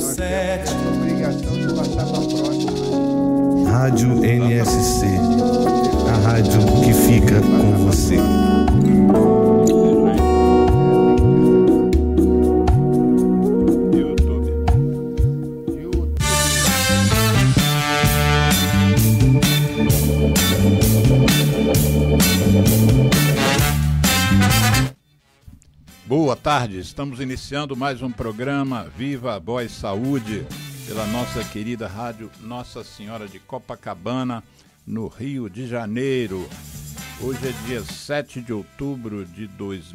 7. Obrigação de passar para a próxima. Rádio NSC, a rádio que fica com você. Boa tarde, estamos iniciando mais um programa Viva a Voz Saúde, pela nossa querida rádio Nossa Senhora de Copacabana, no Rio de Janeiro. Hoje é dia 7 de outubro de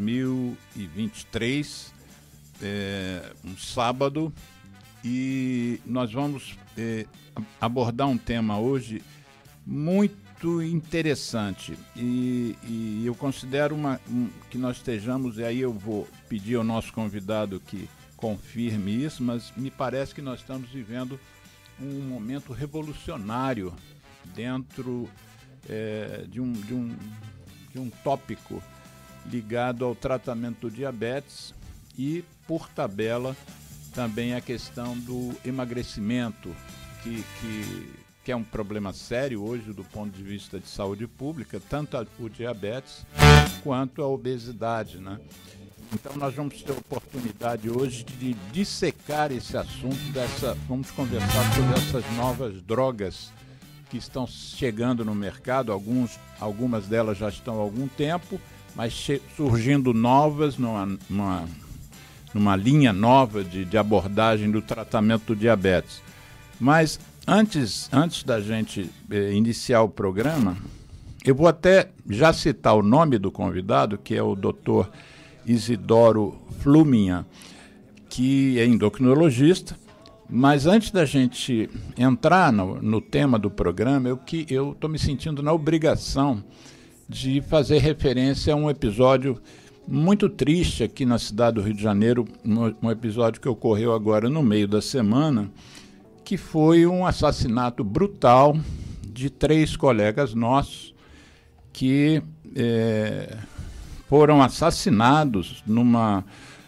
2023, um sábado, e nós vamos abordar um tema hoje muito interessante e eu considero que nós estejamos, e aí eu vou pedir ao nosso convidado que confirme isso, mas me parece que nós estamos vivendo um momento revolucionário dentro de um tópico ligado ao tratamento do diabetes e, por tabela, também a questão do emagrecimento, que é um problema sério hoje do ponto de vista de saúde pública, tanto o diabetes quanto a obesidade, né? Então nós vamos ter a oportunidade hoje de dissecar esse assunto, vamos conversar sobre essas novas drogas que estão chegando no mercado, algumas delas já estão há algum tempo, mas surgindo novas numa linha nova de abordagem do tratamento do diabetes. Mas antes da gente iniciar o programa, eu vou até já citar o nome do convidado, que é o Dr. Isidoro Fluminha, que é endocrinologista. Mas antes da gente entrar no tema do programa, eu estou me sentindo na obrigação de fazer referência a um episódio muito triste aqui na cidade do Rio de Janeiro, um episódio que ocorreu agora no meio da semana, que foi um assassinato brutal de 3 colegas nossos que foram assassinados num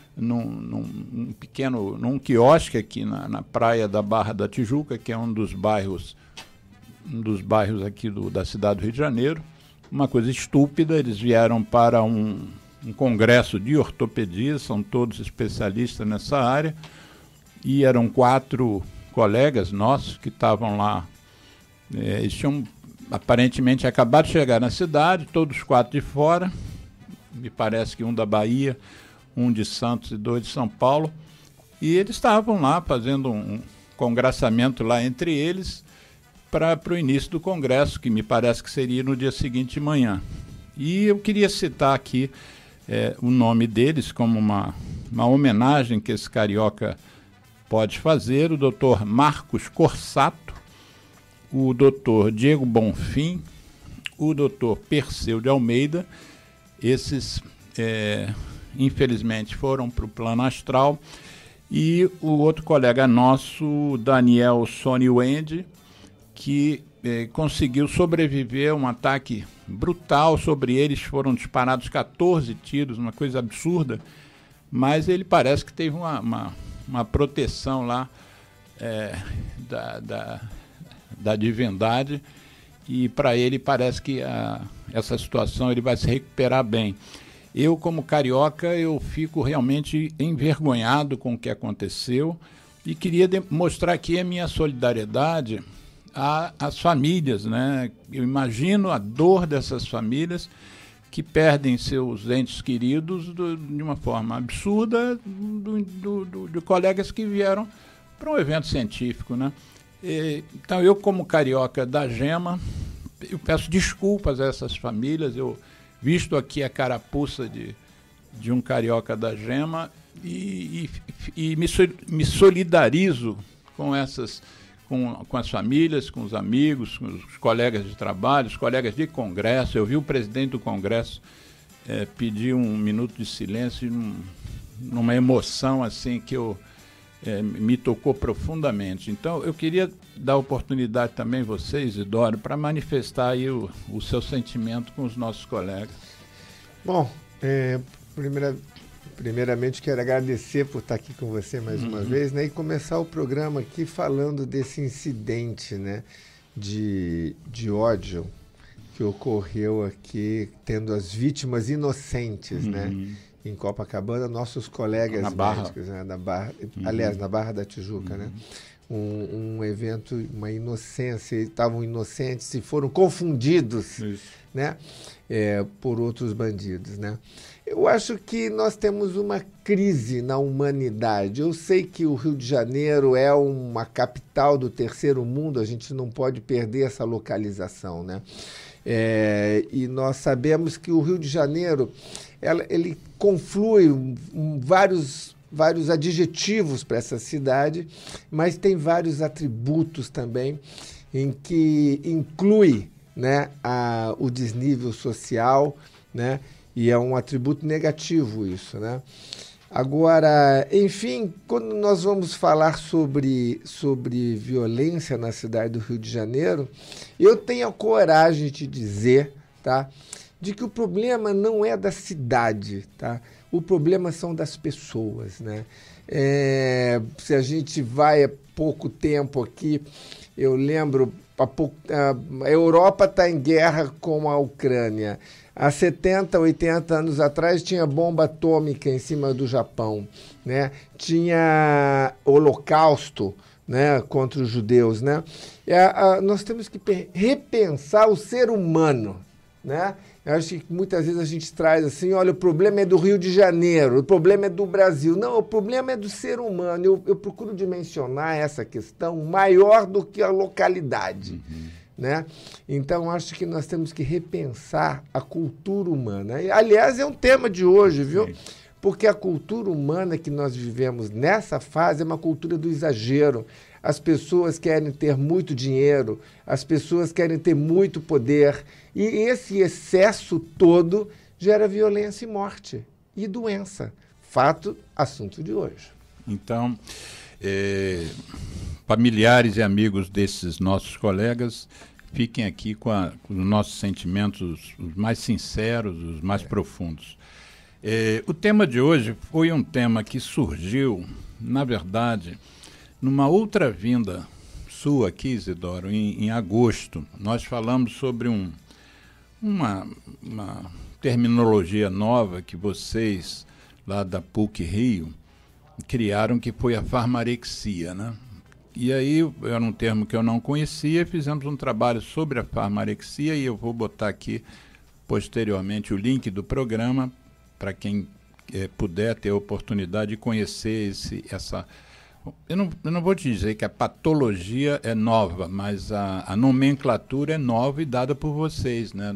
quiosque aqui na praia da Barra da Tijuca, que é um dos bairros aqui da cidade do Rio de Janeiro. Uma coisa estúpida, eles vieram para um congresso de ortopedia, são todos especialistas nessa área, e eram 4 colegas nossos que estavam lá. Eles tinham aparentemente acabado de chegar na cidade, todos 4 de fora, me parece que um da Bahia, um de Santos e 2 de São Paulo, e eles estavam lá fazendo um congraçamento lá entre eles para o início do congresso, que me parece que seria no dia seguinte de manhã. E eu queria citar aqui o nome deles como uma homenagem que esse carioca pode fazer: o Dr. Marcos Corsato, o Dr. Diego Bonfim, o Dr. Perseu de Almeida. Esses, infelizmente, foram para o plano astral. E o outro colega nosso, Daniel Sony Wendy, que conseguiu sobreviver a um ataque brutal sobre eles. Foram disparados 14 tiros, uma coisa absurda, mas ele parece que teve uma proteção lá da divindade, e para ele parece que essa situação ele vai se recuperar bem. Eu, como carioca, eu fico realmente envergonhado com o que aconteceu e queria mostrar aqui a minha solidariedade às famílias, né? Eu imagino a dor dessas famílias que perdem seus entes queridos de uma forma absurda, de colegas que vieram para um evento científico, né? Então, eu, como carioca da Gema, eu peço desculpas a essas famílias. Eu visto aqui a carapuça de um carioca da Gema e me solidarizo com as famílias, com os amigos, com os colegas de trabalho, os colegas de congresso. Eu vi o presidente do congresso pedir 1 minuto de silêncio numa emoção assim que me tocou profundamente. Então, eu queria dar oportunidade também a você, Isidoro, para manifestar aí o seu sentimento com os nossos colegas. Bom, primeiro, Primeiramente, quero agradecer por estar aqui com você mais uma vez, né? E começar o programa aqui falando desse incidente, né? De ódio que ocorreu aqui, tendo as vítimas inocentes, né? Em Copacabana, nossos colegas médicos, né? Na Barra, aliás, na Barra da Tijuca, né? Um evento, uma inocência, estavam inocentes e foram confundidos, né? Por outros bandidos, né? Eu acho que nós temos uma crise na humanidade. Eu sei que o Rio de Janeiro é uma capital do terceiro mundo, a gente não pode perder essa localização, né? E nós sabemos que o Rio de Janeiro, ele conflui vários adjetivos para essa cidade, mas tem vários atributos também em que inclui, né, o desnível social, né, e é um atributo negativo isso, né? Agora, enfim, quando nós vamos falar sobre violência na cidade do Rio de Janeiro, eu tenho a coragem de dizer, tá, de que o problema não é da cidade, tá? O problema são das pessoas, né? Se a gente vai há pouco tempo aqui, eu lembro, a Europa está em guerra com a Ucrânia. Há 70, 80 anos atrás tinha bomba atômica em cima do Japão, né? Tinha holocausto, né, contra os judeus, né? Nós temos que repensar o ser humano, né? Eu acho que muitas vezes a gente traz assim, olha, o problema é do Rio de Janeiro, o problema é do Brasil. Não, o problema é do ser humano. Eu procuro dimensionar essa questão maior do que a localidade, né? Então, acho que nós temos que repensar a cultura humana. E, aliás, é um tema de hoje, viu? Sim. Porque a cultura humana que nós vivemos nessa fase é uma cultura do exagero. As pessoas querem ter muito dinheiro, as pessoas querem ter muito poder, e esse excesso todo gera violência e morte e doença. Fato, assunto de hoje. Então, familiares e amigos desses nossos colegas, fiquem aqui com os nossos sentimentos os mais sinceros, os mais profundos. O tema de hoje foi um tema que surgiu, na verdade, numa outra vinda sua aqui, Isidoro, em agosto. Nós falamos sobre uma terminologia nova que vocês, lá da PUC-Rio, criaram, que foi a farmarexia, né? E aí, era um termo que eu não conhecia, fizemos um trabalho sobre a farmarexia, e eu vou botar aqui, posteriormente, o link do programa, para quem puder ter a oportunidade de conhecer essa... Eu não vou te dizer que a patologia é nova, mas a nomenclatura é nova e dada por vocês, né,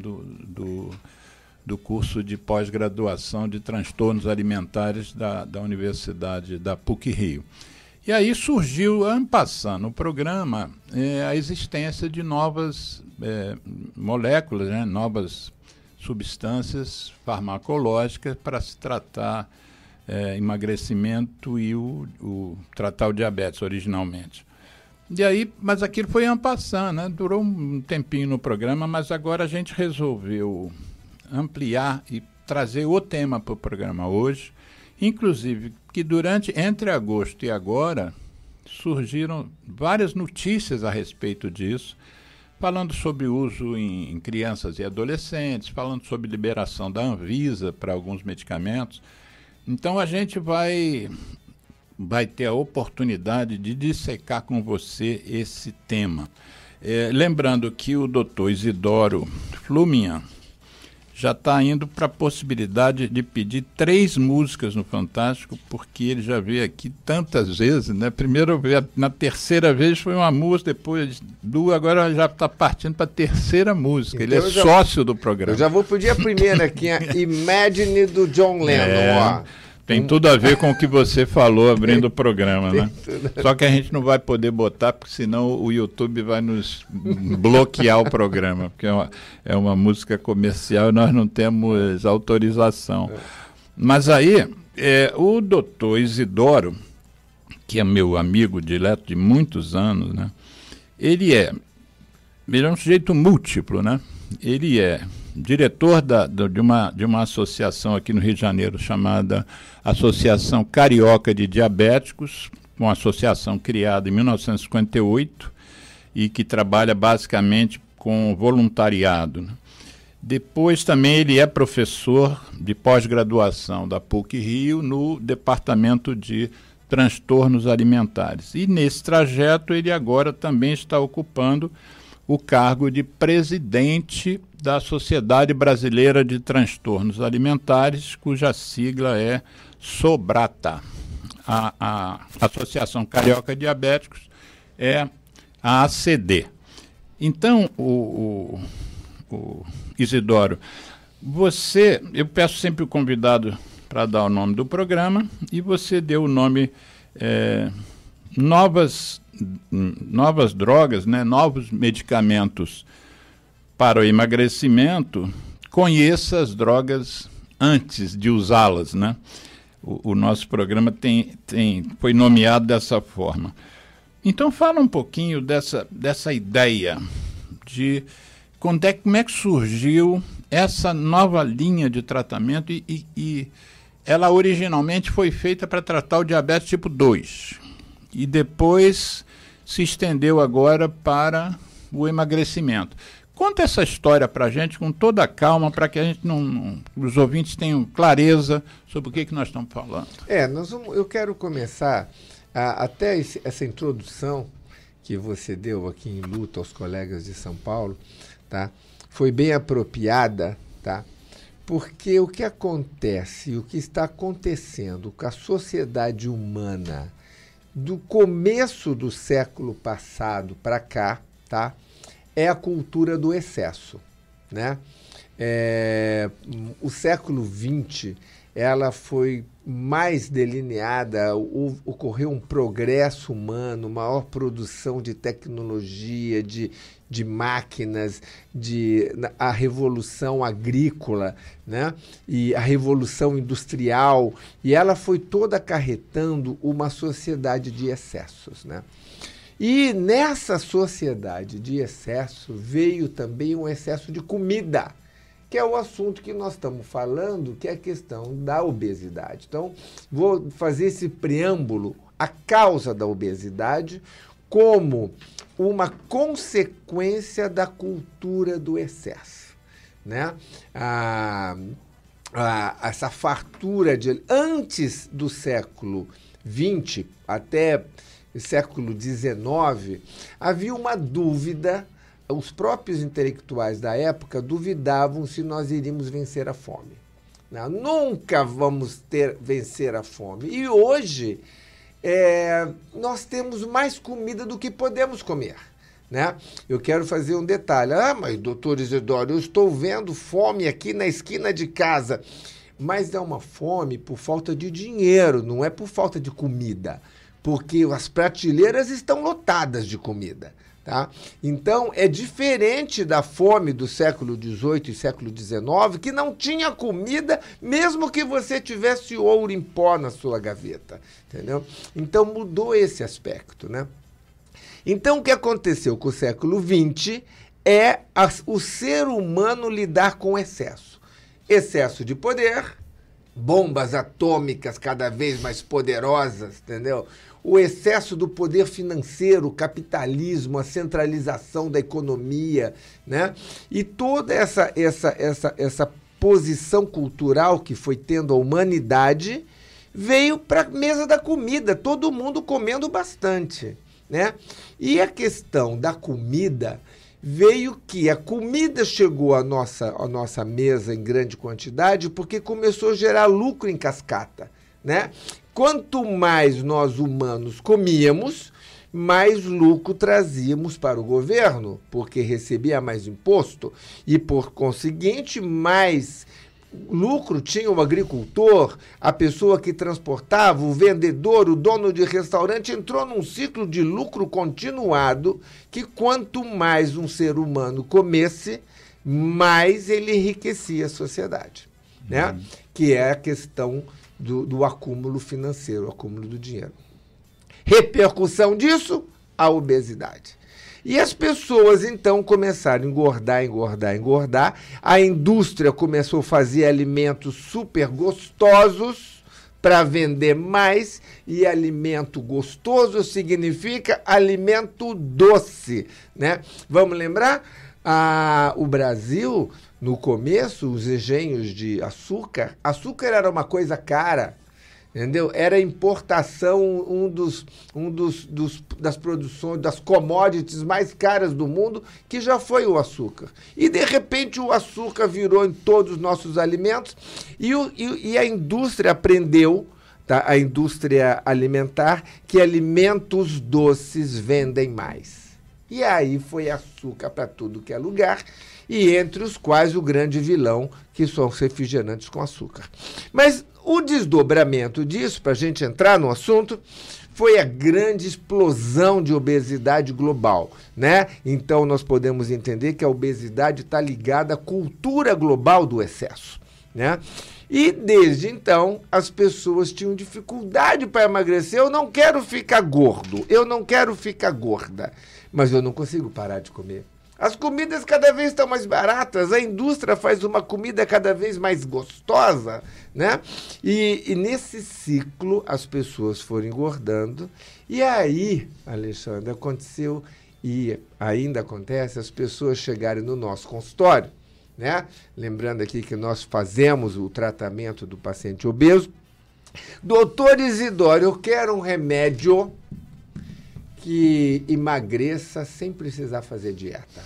do curso de pós-graduação de transtornos alimentares da Universidade da PUC-Rio. E aí surgiu, ano passado, no programa, a existência de novas moléculas, né, novas substâncias farmacológicas para se tratar emagrecimento e tratar o diabetes originalmente. E aí, mas aquilo foi en passant, né? Durou um tempinho no programa, mas agora a gente resolveu ampliar e trazer o tema para o programa hoje, inclusive que entre agosto e agora surgiram várias notícias a respeito disso, falando sobre o uso em crianças e adolescentes, falando sobre liberação da Anvisa para alguns medicamentos. Então a gente vai ter a oportunidade de dissecar com você esse tema. Lembrando que o doutor Isidoro Fluminhan já está indo para a possibilidade de pedir 3 músicas no Fantástico, porque ele já veio aqui tantas vezes, né? Primeiro, na terceira vez foi uma música, depois 2, agora já está partindo para a terceira música. Então, ele é sócio do programa. Eu já vou pedir a primeira, que é Imagine, do John Lennon. Ó. Tem tudo a ver com o que você falou abrindo o programa, né? Só que a gente não vai poder botar, porque senão o YouTube vai nos bloquear o programa, porque é uma música comercial e nós não temos autorização. Mas aí, o doutor Isidoro, que é meu amigo direto de muitos anos, né? Ele é um sujeito múltiplo, né? Ele é diretor de uma associação aqui no Rio de Janeiro chamada Associação Carioca de Diabéticos, uma associação criada em 1958 e que trabalha basicamente com voluntariado, né? Depois também ele é professor de pós-graduação da PUC-Rio no Departamento de Transtornos Alimentares. E nesse trajeto ele agora também está ocupando o cargo de presidente da Sociedade Brasileira de Transtornos Alimentares, cuja sigla é SOBRATA. A Associação Carioca de Diabéticos é a ACD. Então, o Isidoro, eu peço sempre o convidado para dar o nome do programa, e você deu o nome novas drogas, né, novos medicamentos para o emagrecimento. Conheça as drogas antes de usá-las, né? O nosso programa foi nomeado dessa forma. Então fala um pouquinho dessa ideia de como é que surgiu essa nova linha de tratamento e ela originalmente foi feita para tratar o diabetes tipo 2 e depois se estendeu agora para o emagrecimento. Conta essa história para a gente com toda a calma, para que a gente os ouvintes tenham clareza sobre o que nós estamos falando. Eu quero começar, até essa introdução que você deu aqui em Luta aos colegas de São Paulo, tá? Foi bem apropriada, tá? Porque o que acontece, o que está acontecendo com a sociedade humana do começo do século passado para cá, tá? É a cultura do excesso, né? O século XX, ela foi mais delineada, ocorreu um progresso humano, maior produção de tecnologia, de máquinas, a revolução agrícola, né? E a revolução industrial, e ela foi toda acarretando uma sociedade de excessos, né? E nessa sociedade de excesso veio também um excesso de comida, que é o assunto que nós estamos falando, que é a questão da obesidade. Então, vou fazer esse preâmbulo, a causa da obesidade, como uma consequência da cultura do excesso, né? Essa fartura antes do século XX, até o século XIX, havia uma dúvida. Os próprios intelectuais da época duvidavam se nós iríamos vencer a fome. Não, nunca vamos vencer a fome. E hoje nós temos mais comida do que podemos comer, né? Eu quero fazer um detalhe. Mas doutor Isidoro, eu estou vendo fome aqui na esquina de casa. Mas é uma fome por falta de dinheiro, não é por falta de comida. Porque as prateleiras estão lotadas de comida. Tá? Então, é diferente da fome do século XVIII e século XIX, que não tinha comida, mesmo que você tivesse ouro em pó na sua gaveta. Entendeu? Então, mudou esse aspecto, né? Então, o que aconteceu com o século XX é o ser humano lidar com excesso. Excesso de poder, bombas atômicas cada vez mais poderosas, entendeu? O excesso do poder financeiro, o capitalismo, a centralização da economia, né? E toda essa posição cultural que foi tendo a humanidade veio para a mesa da comida, todo mundo comendo bastante, né? E a questão da comida veio que a comida chegou à nossa mesa em grande quantidade porque começou a gerar lucro em cascata, né? Quanto mais nós humanos comíamos, mais lucro trazíamos para o governo, porque recebia mais imposto e, por conseguinte, mais lucro tinha o agricultor, a pessoa que transportava, o vendedor, o dono de restaurante. Entrou num ciclo de lucro continuado que quanto mais um ser humano comesse, mais ele enriquecia a sociedade, né? Que é a questão do acúmulo financeiro, o acúmulo do dinheiro. Repercussão disso, a obesidade. E as pessoas, então, começaram a engordar. A indústria começou a fazer alimentos super gostosos para vender mais, e alimento gostoso significa alimento doce, né? Vamos lembrar? O Brasil, no começo, os engenhos de açúcar era uma coisa cara, entendeu? Era importação, das produções, das commodities mais caras do mundo, que já foi o açúcar. E, de repente, o açúcar virou em todos os nossos alimentos, e a indústria aprendeu, tá? A indústria alimentar, que alimentos doces vendem mais. E aí foi açúcar para tudo que é lugar, e entre os quais o grande vilão, que são os refrigerantes com açúcar. Mas o desdobramento disso, para a gente entrar no assunto, foi a grande explosão de obesidade global, né? Então, nós podemos entender que a obesidade está ligada à cultura global do excesso, né? E, desde então, as pessoas tinham dificuldade para emagrecer. Eu não quero ficar gordo, eu não quero ficar gorda, mas eu não consigo parar de comer. As comidas cada vez estão mais baratas, a indústria faz uma comida cada vez mais gostosa, né? E nesse ciclo as pessoas foram engordando. E aí, Alexandre, aconteceu, e ainda acontece, as pessoas chegarem no nosso consultório, né? Lembrando aqui que nós fazemos o tratamento do paciente obeso. Doutor Isidoro, eu quero um remédio que emagreça sem precisar fazer dieta.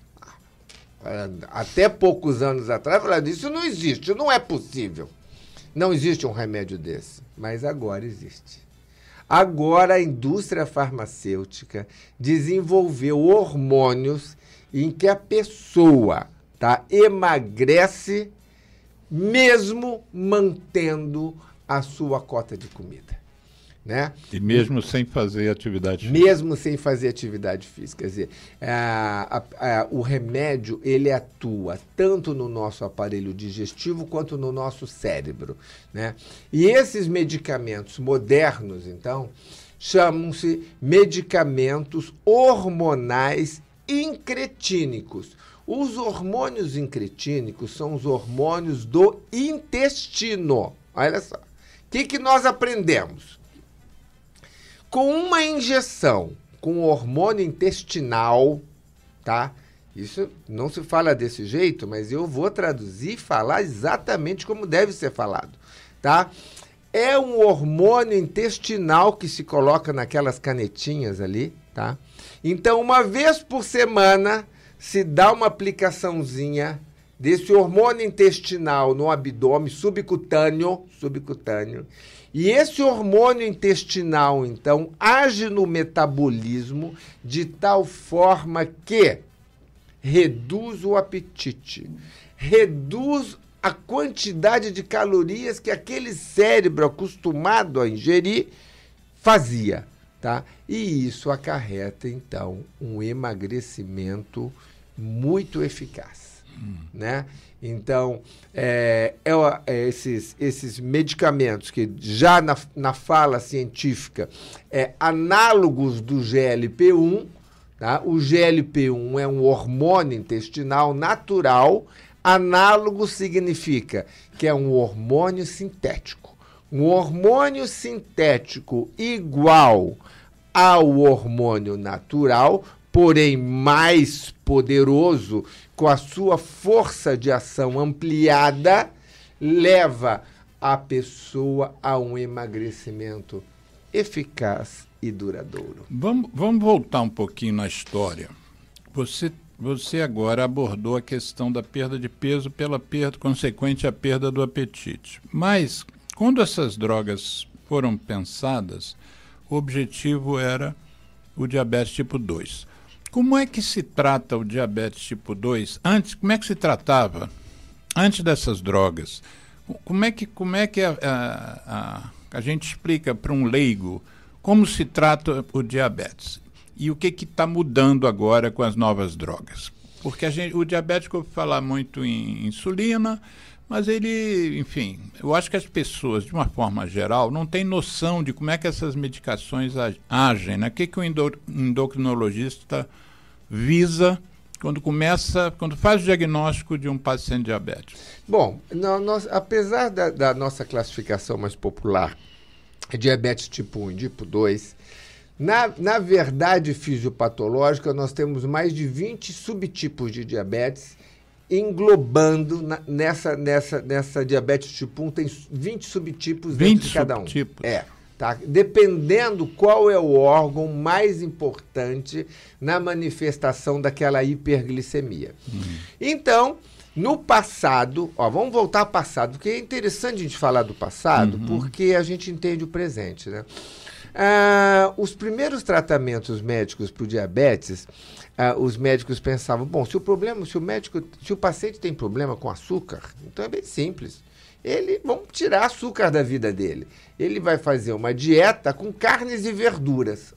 Até poucos anos atrás, eu falava, isso não existe, não é possível. Não existe um remédio desse, mas agora existe. Agora a indústria farmacêutica desenvolveu hormônios em que a pessoa, tá, emagrece mesmo mantendo a sua cota de comida, né? E mesmo sem fazer atividade física. Mesmo sem fazer atividade física. Quer dizer, o remédio, ele atua tanto no nosso aparelho digestivo quanto no nosso cérebro, né? E esses medicamentos modernos, então, chamam-se medicamentos hormonais incretínicos. Os hormônios incretínicos são os hormônios do intestino. Olha só. O que nós aprendemos? Com uma injeção com hormônio intestinal, tá? Isso não se fala desse jeito, mas eu vou traduzir e falar exatamente como deve ser falado, tá? É um hormônio intestinal que se coloca naquelas canetinhas ali, tá? Então, uma vez por semana, se dá uma aplicaçãozinha desse hormônio intestinal no abdômen subcutâneo, e esse hormônio intestinal, então, age no metabolismo de tal forma que reduz o apetite, reduz a quantidade de calorias que aquele cérebro acostumado a ingerir fazia, tá? E isso acarreta, então, um emagrecimento muito eficaz, né? Então, esses medicamentos que já na fala científica análogos do GLP-1, tá? O GLP-1 é um hormônio intestinal natural, análogo significa que é um hormônio sintético. Um hormônio sintético igual ao hormônio natural, porém mais poderoso, com a sua força de ação ampliada, leva a pessoa a um emagrecimento eficaz e duradouro. Vamos voltar um pouquinho na história. Você agora abordou a questão da perda de peso pela perda consequente à perda do apetite. Mas, quando essas drogas foram pensadas, o objetivo era o diabetes tipo 2. Como é que se trata o diabetes tipo 2? Como é que se tratava antes dessas drogas? Como é que a gente explica para um leigo como se trata o diabetes? E o que está mudando agora com as novas drogas? Porque o diabético ouve falar muito em insulina, mas ele, enfim, eu acho que as pessoas, de uma forma geral, não têm noção de como é que essas medicações agem, né? O que o endocrinologista visa quando faz o diagnóstico de um paciente diabético? Bom, apesar da nossa classificação mais popular, diabetes tipo 1 e tipo 2, na verdade fisiopatológica, nós temos mais de 20 subtipos de diabetes, englobando nessa diabetes tipo 1, tem 20 subtipos dentro de cada um. Tá? Dependendo qual é o órgão mais importante na manifestação daquela hiperglicemia. Então, no passado, vamos voltar ao passado, porque é interessante a gente falar do passado, porque a gente entende o presente, né? Os primeiros tratamentos médicos para o diabetes, os médicos pensavam, bom, se o paciente tem problema com açúcar, então é bem simples. Vamos tirar açúcar da vida dele. Ele vai fazer uma dieta com carnes e verduras.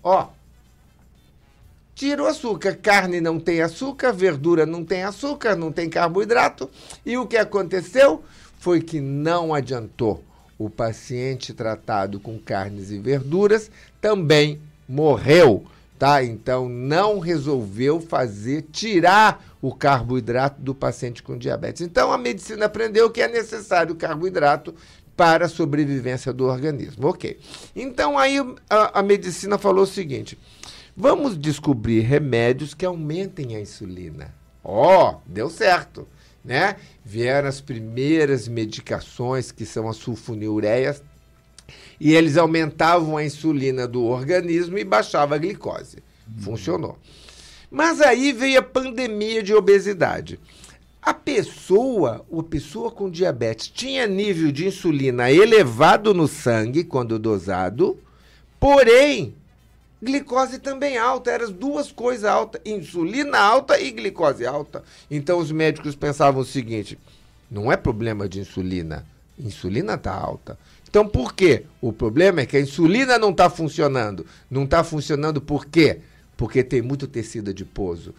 Tira o açúcar. Carne não tem açúcar, verdura não tem açúcar, não tem carboidrato. E o que aconteceu foi que não adiantou. O paciente tratado com carnes e verduras também morreu. Tá? Então, não resolveu tirar o carboidrato do paciente com diabetes. Então, a medicina aprendeu que é necessário carboidrato para a sobrevivência do organismo. Ok. Então, aí a medicina falou o seguinte, vamos descobrir remédios que aumentem a insulina. Deu certo, né? Vieram as primeiras medicações, que são as sulfonilureias, e eles aumentavam a insulina do organismo e baixava a glicose. Funcionou. Mas aí veio a pandemia de obesidade. A pessoa com diabetes tinha nível de insulina elevado no sangue quando dosado, porém, glicose também alta, eram as duas coisas altas, insulina alta e glicose alta. Então os médicos pensavam o seguinte, não é problema de insulina está alta. Então, por quê? O problema é que a insulina não está funcionando. Não está funcionando por quê? Porque tem muito tecido adiposo.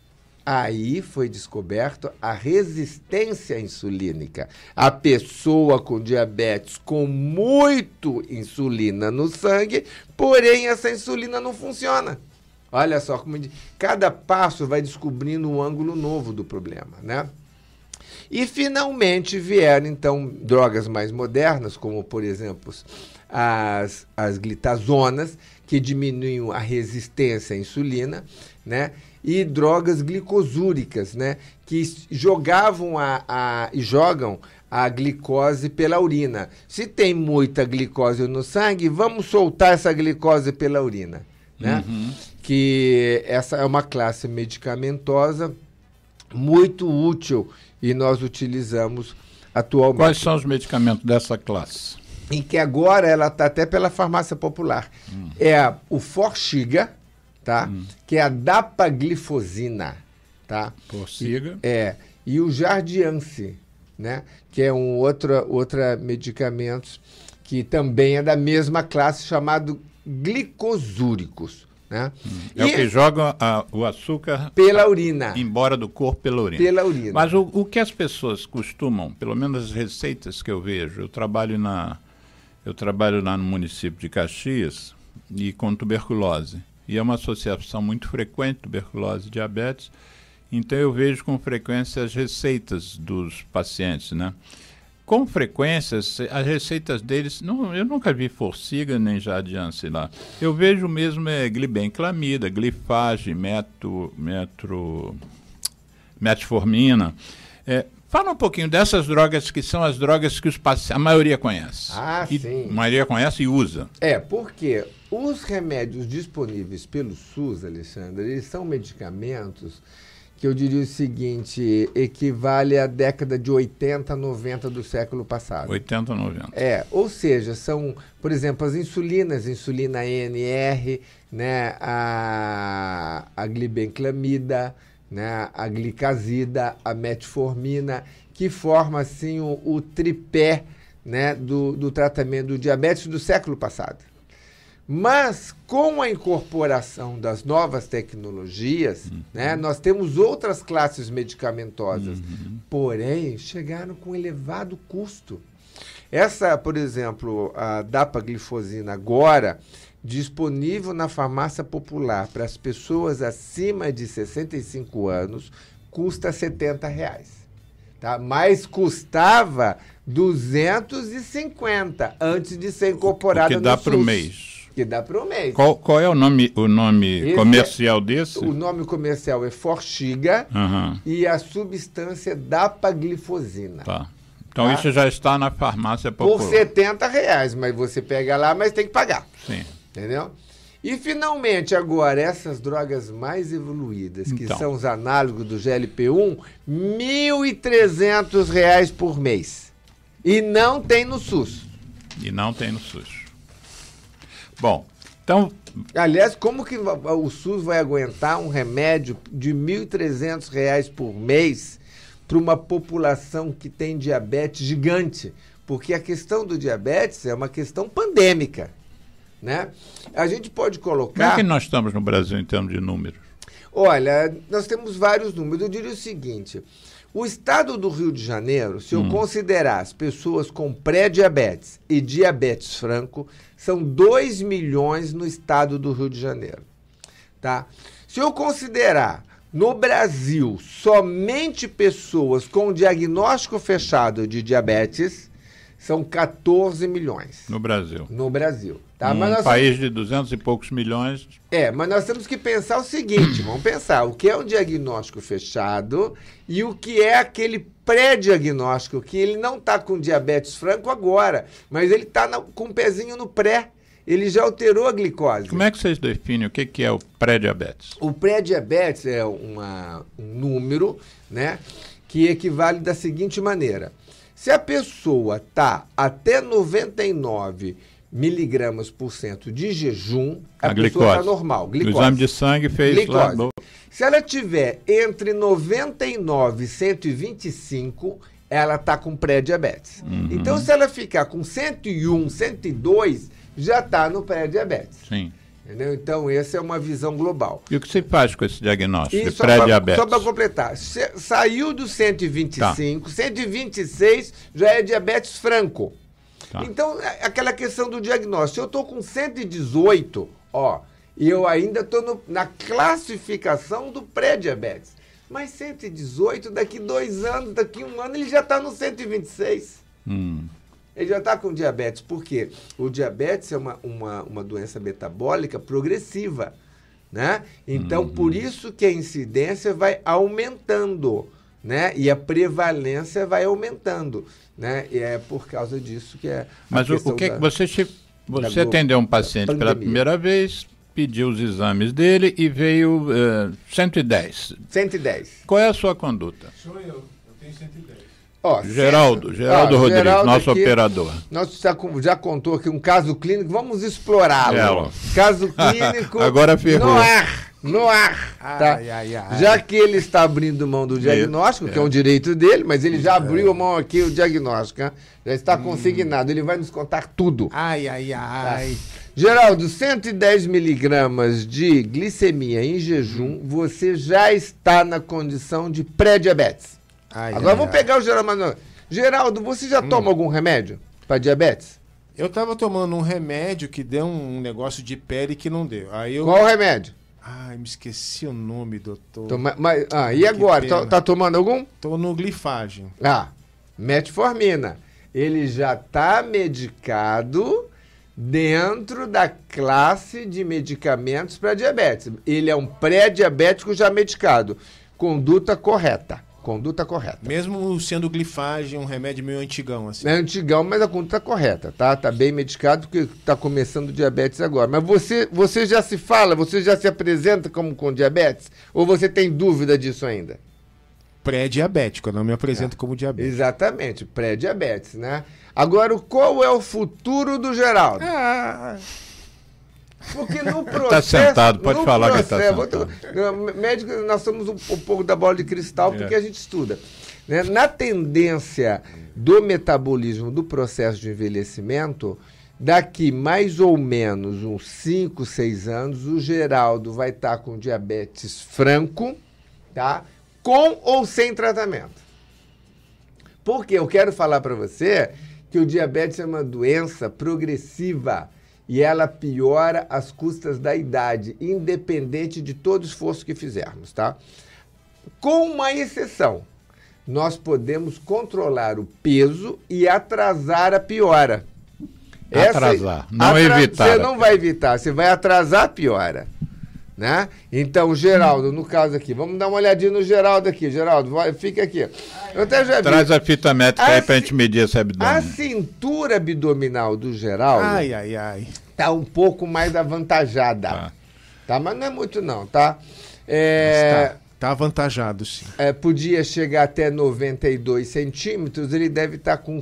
Aí foi descoberto a resistência insulínica. A pessoa com diabetes com muito insulina no sangue, porém essa insulina não funciona. Olha só, cada passo vai descobrindo um ângulo novo do problema, né? E, finalmente, vieram, então, drogas mais modernas, como, por exemplo, as glitazonas, que diminuem a resistência à insulina, né? E drogas glicosúricas, né? Que jogam a glicose pela urina. Se tem muita glicose no sangue, vamos soltar essa glicose pela urina, né? Que essa é uma classe medicamentosa muito útil e nós utilizamos atualmente. Quais são os medicamentos dessa classe? E que agora ela está até pela farmácia popular. É o Forxiga, tá? Que é a dapaglifosina, tá? Forxiga. E o Jardiance, né? Que é outro medicamento que também é da mesma classe, chamado glicosúricos. Né? É o que joga o açúcar pela urina. Embora do corpo pela urina. Pela urina. Mas o que as pessoas costumam, pelo menos as receitas que eu vejo, eu trabalho lá no município de Caxias e com tuberculose. E é uma associação muito frequente, tuberculose e diabetes. Então eu vejo com frequência as receitas dos pacientes, né? Com frequência, as receitas deles, eu nunca vi Forxiga nem Jardiance lá. Eu vejo mesmo glibenclamida, glifage, metformina. Fala um pouquinho dessas drogas que são as drogas que a maioria conhece. Sim. A maioria conhece e usa. Porque os remédios disponíveis pelo SUS, Alexandre, eles são medicamentos que eu diria o seguinte, equivale à década de 80, 90 do século passado. 80, 90. Ou seja, são, por exemplo, as insulinas, insulina NR, né, a glibenclamida, né, a glicazida, a metformina, que forma assim o tripé, né, do tratamento do diabetes do século passado. Mas, com a incorporação das novas tecnologias, né, nós temos outras classes medicamentosas, porém, chegaram com elevado custo. Essa, por exemplo, a dapaglifosina agora, disponível na farmácia popular para as pessoas acima de 65 anos, custa R$ 70. Tá? Mas custava 250 antes de ser incorporada no SUS. Que dá para o mês. Que dá para o mês. Qual é o nome comercial desse? O nome comercial é Forxiga e a substância é dapaglifosina. Tá. Então isso já está na farmácia popular. Por R$ 70, mas você pega lá, mas tem que pagar. Sim. Entendeu? E finalmente agora, essas drogas mais evoluídas, que são os análogos do GLP-1, R$ 1.300 por mês. E não tem no SUS. Bom, então... Aliás, como que o SUS vai aguentar um remédio de R$ 1.300 por mês para uma população que tem diabetes gigante? Porque a questão do diabetes é uma questão pandêmica, né? A gente pode colocar... Como é que nós estamos no Brasil em termos de números? Olha, nós temos vários números. Eu diria o seguinte... O estado do Rio de Janeiro, se eu considerar as pessoas com pré-diabetes e diabetes franco, são 2 milhões no estado do Rio de Janeiro. Tá? Se eu considerar no Brasil somente pessoas com diagnóstico fechado de diabetes, são 14 milhões. No Brasil. No Brasil. Tá? Um país de 200 e poucos milhões. Mas nós temos que pensar o seguinte, vamos pensar, o que é um diagnóstico fechado e o que é aquele pré-diagnóstico, que ele não está com diabetes franco agora, mas ele está com um pezinho no pré, ele já alterou a glicose. Como é que vocês definem o que é o pré-diabetes? O pré-diabetes é um número, né, que equivale da seguinte maneira. Se a pessoa está até 99 miligramas por cento de jejum, a pessoa está normal. Glicose. O exame de sangue fez lá. Se ela tiver entre 99 e 125, ela está com pré-diabetes. Então, se ela ficar com 101, 102, já está no pré-diabetes. Sim. Entendeu? Então, essa é uma visão global. E o que você faz com esse diagnóstico de pré-diabetes? Só para completar, saiu do 125, 126 já é diabetes franco. Tá. Então, aquela questão do diagnóstico. Se eu estou com 118, e eu ainda estou na classificação do pré-diabetes. Mas 118, daqui 2 anos, daqui 1 ano, ele já está no 126. Ele já está com diabetes. Por quê? O diabetes é uma doença metabólica progressiva, né? Então, por isso que a incidência vai aumentando, né? E a prevalência vai aumentando, né? E é por causa disso que é... Mas o que você atendeu um paciente pela primeira vez, pediu os exames dele e veio 110. 110. Qual é a sua conduta? Sou eu tenho 110. Geraldo Rodrigues, Geraldo nosso aqui, operador. Nós já contou aqui um caso clínico, vamos explorá-lo. Caso clínico agora ferrou. No ar. Tá? Já que ele está abrindo mão do diagnóstico, que é um direito dele, mas ele já abriu mão aqui o diagnóstico, né? Já está consignado, ele vai nos contar tudo. Tá? Geraldo, 110 miligramas de glicemia em jejum, você já está na condição de pré-diabetes. Agora vamos pegar o Geraldo. Geraldo, você já toma algum remédio para diabetes? Eu estava tomando um remédio que deu um negócio de pele que não deu. Qual remédio? Me esqueci o nome, doutor. E agora? Tá tomando algum? Tô no glifagem. Metformina. Ele já está medicado dentro da classe de medicamentos para diabetes. Ele é um pré-diabético já medicado. Conduta correta. Mesmo sendo glifagem, um remédio meio antigão, assim. É antigão, mas a conduta correta, tá? Tá bem medicado porque tá começando o diabetes agora. Mas você já se fala, você já se apresenta como com diabetes? Ou você tem dúvida disso ainda? Pré-diabético, eu não me apresento como diabético. Exatamente, pré-diabetes, né? Agora, qual é o futuro do Geraldo? Porque no processo... Está sentado, pode falar que está sentado. Médico, nós somos um pouco da bola de cristal porque a gente estuda. Né? Na tendência do metabolismo do processo de envelhecimento, daqui mais ou menos uns 5, 6 anos, o Geraldo vai estar com diabetes franco, tá? Com ou sem tratamento. Porque eu quero falar para você que o diabetes é uma doença progressiva. e ela piora às custas da idade, independente de todo esforço que fizermos, tá? Com uma exceção, nós podemos controlar o peso e atrasar a piora. Atrasar, não evitar. Você não vai evitar, você vai atrasar a piora. Né? Então, Geraldo, no caso aqui, vamos dar uma olhadinha no Geraldo aqui. Geraldo, fica aqui. Eu até já vi. Traz a fita métrica aí pra gente medir esse abdômen. A cintura abdominal do Geraldo tá um pouco mais avantajada. Tá, mas não é muito não, tá? Tá avantajado, sim. Podia chegar até 92 centímetros, ele deve estar com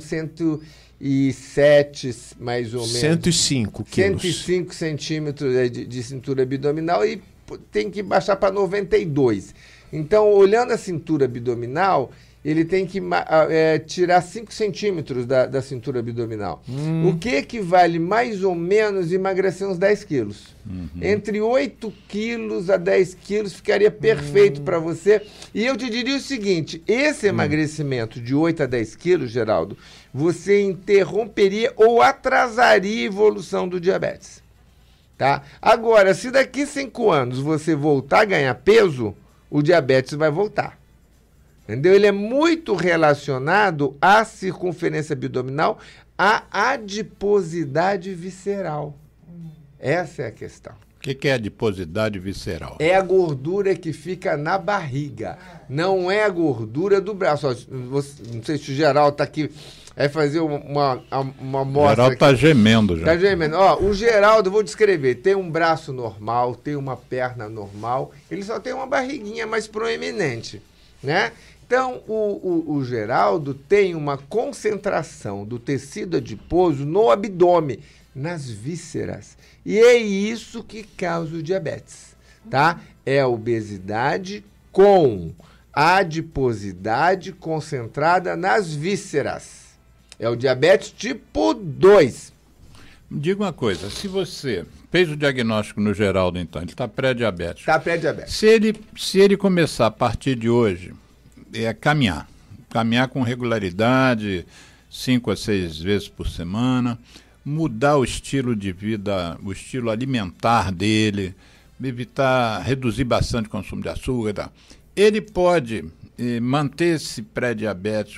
107, mais ou menos. 105 quilos. 105 centímetros de cintura abdominal e tem que baixar para 92. Então, olhando a cintura abdominal, ele tem que tirar 5 centímetros da cintura abdominal. O que equivale mais ou menos emagrecer uns 10 quilos. Entre 8 quilos a 10 quilos ficaria perfeito para você. E eu te diria o seguinte, esse emagrecimento de 8 a 10 quilos, Geraldo, você interromperia ou atrasaria a evolução do diabetes. Tá? Agora, se daqui 5 anos você voltar a ganhar peso, o diabetes vai voltar. Entendeu? Ele é muito relacionado à circunferência abdominal, à adiposidade visceral. Essa é a questão. O que é adiposidade visceral? É a gordura que fica na barriga. Não é a gordura do braço. Não sei se o Geraldo está aqui. Vai fazer uma amostra. O Geraldo está gemendo já. Está gemendo. Ó, o Geraldo, vou descrever, tem um braço normal, tem uma perna normal, ele só tem uma barriguinha mais proeminente, né? Então, o Geraldo tem uma concentração do tecido adiposo no abdômen, nas vísceras. E é isso que causa o diabetes, tá? É a obesidade com adiposidade concentrada nas vísceras. É o diabetes tipo 2. Diga uma coisa, se você fez o diagnóstico no Geraldo, então, ele está pré-diabético. Está pré-diabético. Se ele começar a partir de hoje, caminhar com regularidade, 5 a 6 vezes por semana, mudar o estilo de vida, o estilo alimentar dele, reduzir bastante o consumo de açúcar, ele pode manter esse pré-diabetes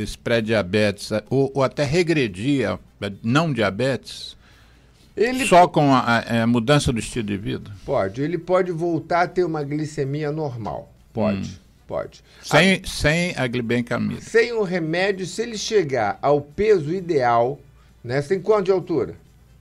ou até regredir a não diabetes só com a mudança do estilo de vida? Pode. Ele pode voltar a ter uma glicemia normal. Pode. Sem a glibencamida. Sem um remédio, se ele chegar ao peso ideal, né? Você tem quanto de altura?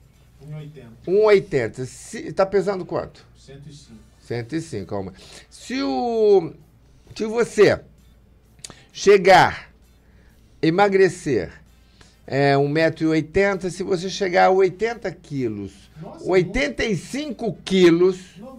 1,80. 1,80. Está pesando quanto? 105. 105, calma. Se você chegar, emagrecer 1,80 m, se você chegar a 80 quilos, 85 quilos...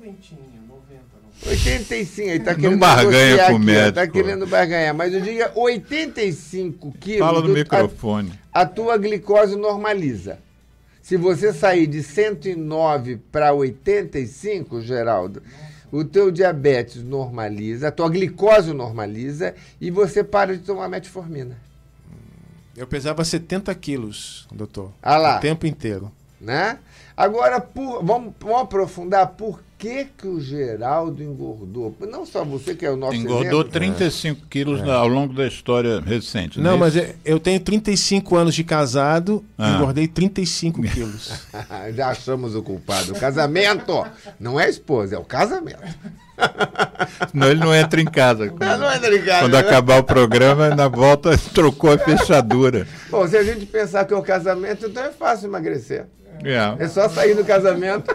85, aí tá querendo não barganha com o médico. Tá querendo barganhar, mas eu digo 85 quilos... Fala no microfone. A tua glicose normaliza. Se você sair de 109 para 85, Geraldo, o teu diabetes normaliza, a tua glicose normaliza e você para de tomar metformina. Eu pesava 70 quilos, doutor. Lá. O tempo inteiro. Né? Agora, vamos aprofundar por que o Geraldo engordou. Não só você, que é o nosso engordou exemplo. 35 quilos ao longo da história recente. Não, mas eu tenho 35 anos de casado e engordei 35 quilos. Já achamos o culpado. O casamento não é a esposa, é o casamento. Senão ele não entra em casa. Não entra em casa. Quando acabar o programa, na volta trocou a fechadura. Bom, se a gente pensar que é o casamento, então é fácil emagrecer. É só sair do casamento.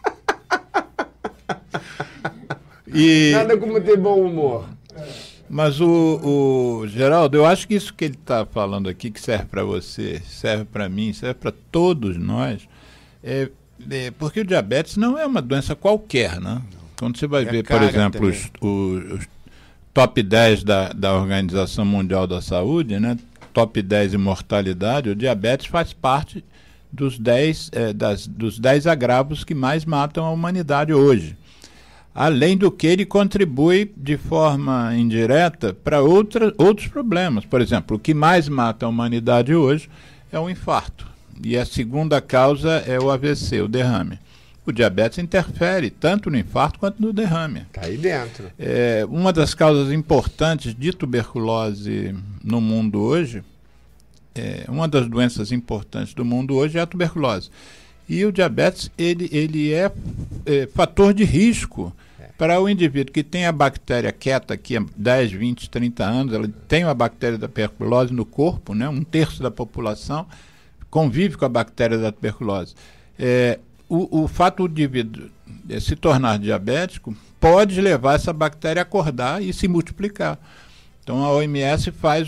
Nada como ter bom humor. Mas o Geraldo, eu acho que isso que ele está falando aqui, que serve para você, serve para mim, serve para todos nós, porque o diabetes não é uma doença qualquer, né? Quando você vai ver, por exemplo, os top 10 da Organização Mundial da Saúde, né? Top 10 em mortalidade, o diabetes faz parte dos 10 agravos que mais matam a humanidade hoje. Além do que ele contribui de forma indireta para outros problemas. Por exemplo, o que mais mata a humanidade hoje é o infarto. E a segunda causa é o AVC, o derrame. O diabetes interfere tanto no infarto quanto no derrame. Está aí dentro. Uma das causas importantes de tuberculose no mundo hoje, uma das doenças importantes do mundo hoje é a tuberculose. E o diabetes, ele é fator de risco para o indivíduo que tem a bactéria quieta aqui há 10, 20, 30 anos, ela tem a bactéria da tuberculose no corpo, né? 1/3 da população convive com a bactéria da tuberculose. O fato do indivíduo se tornar diabético pode levar essa bactéria a acordar e se multiplicar. Então a OMS faz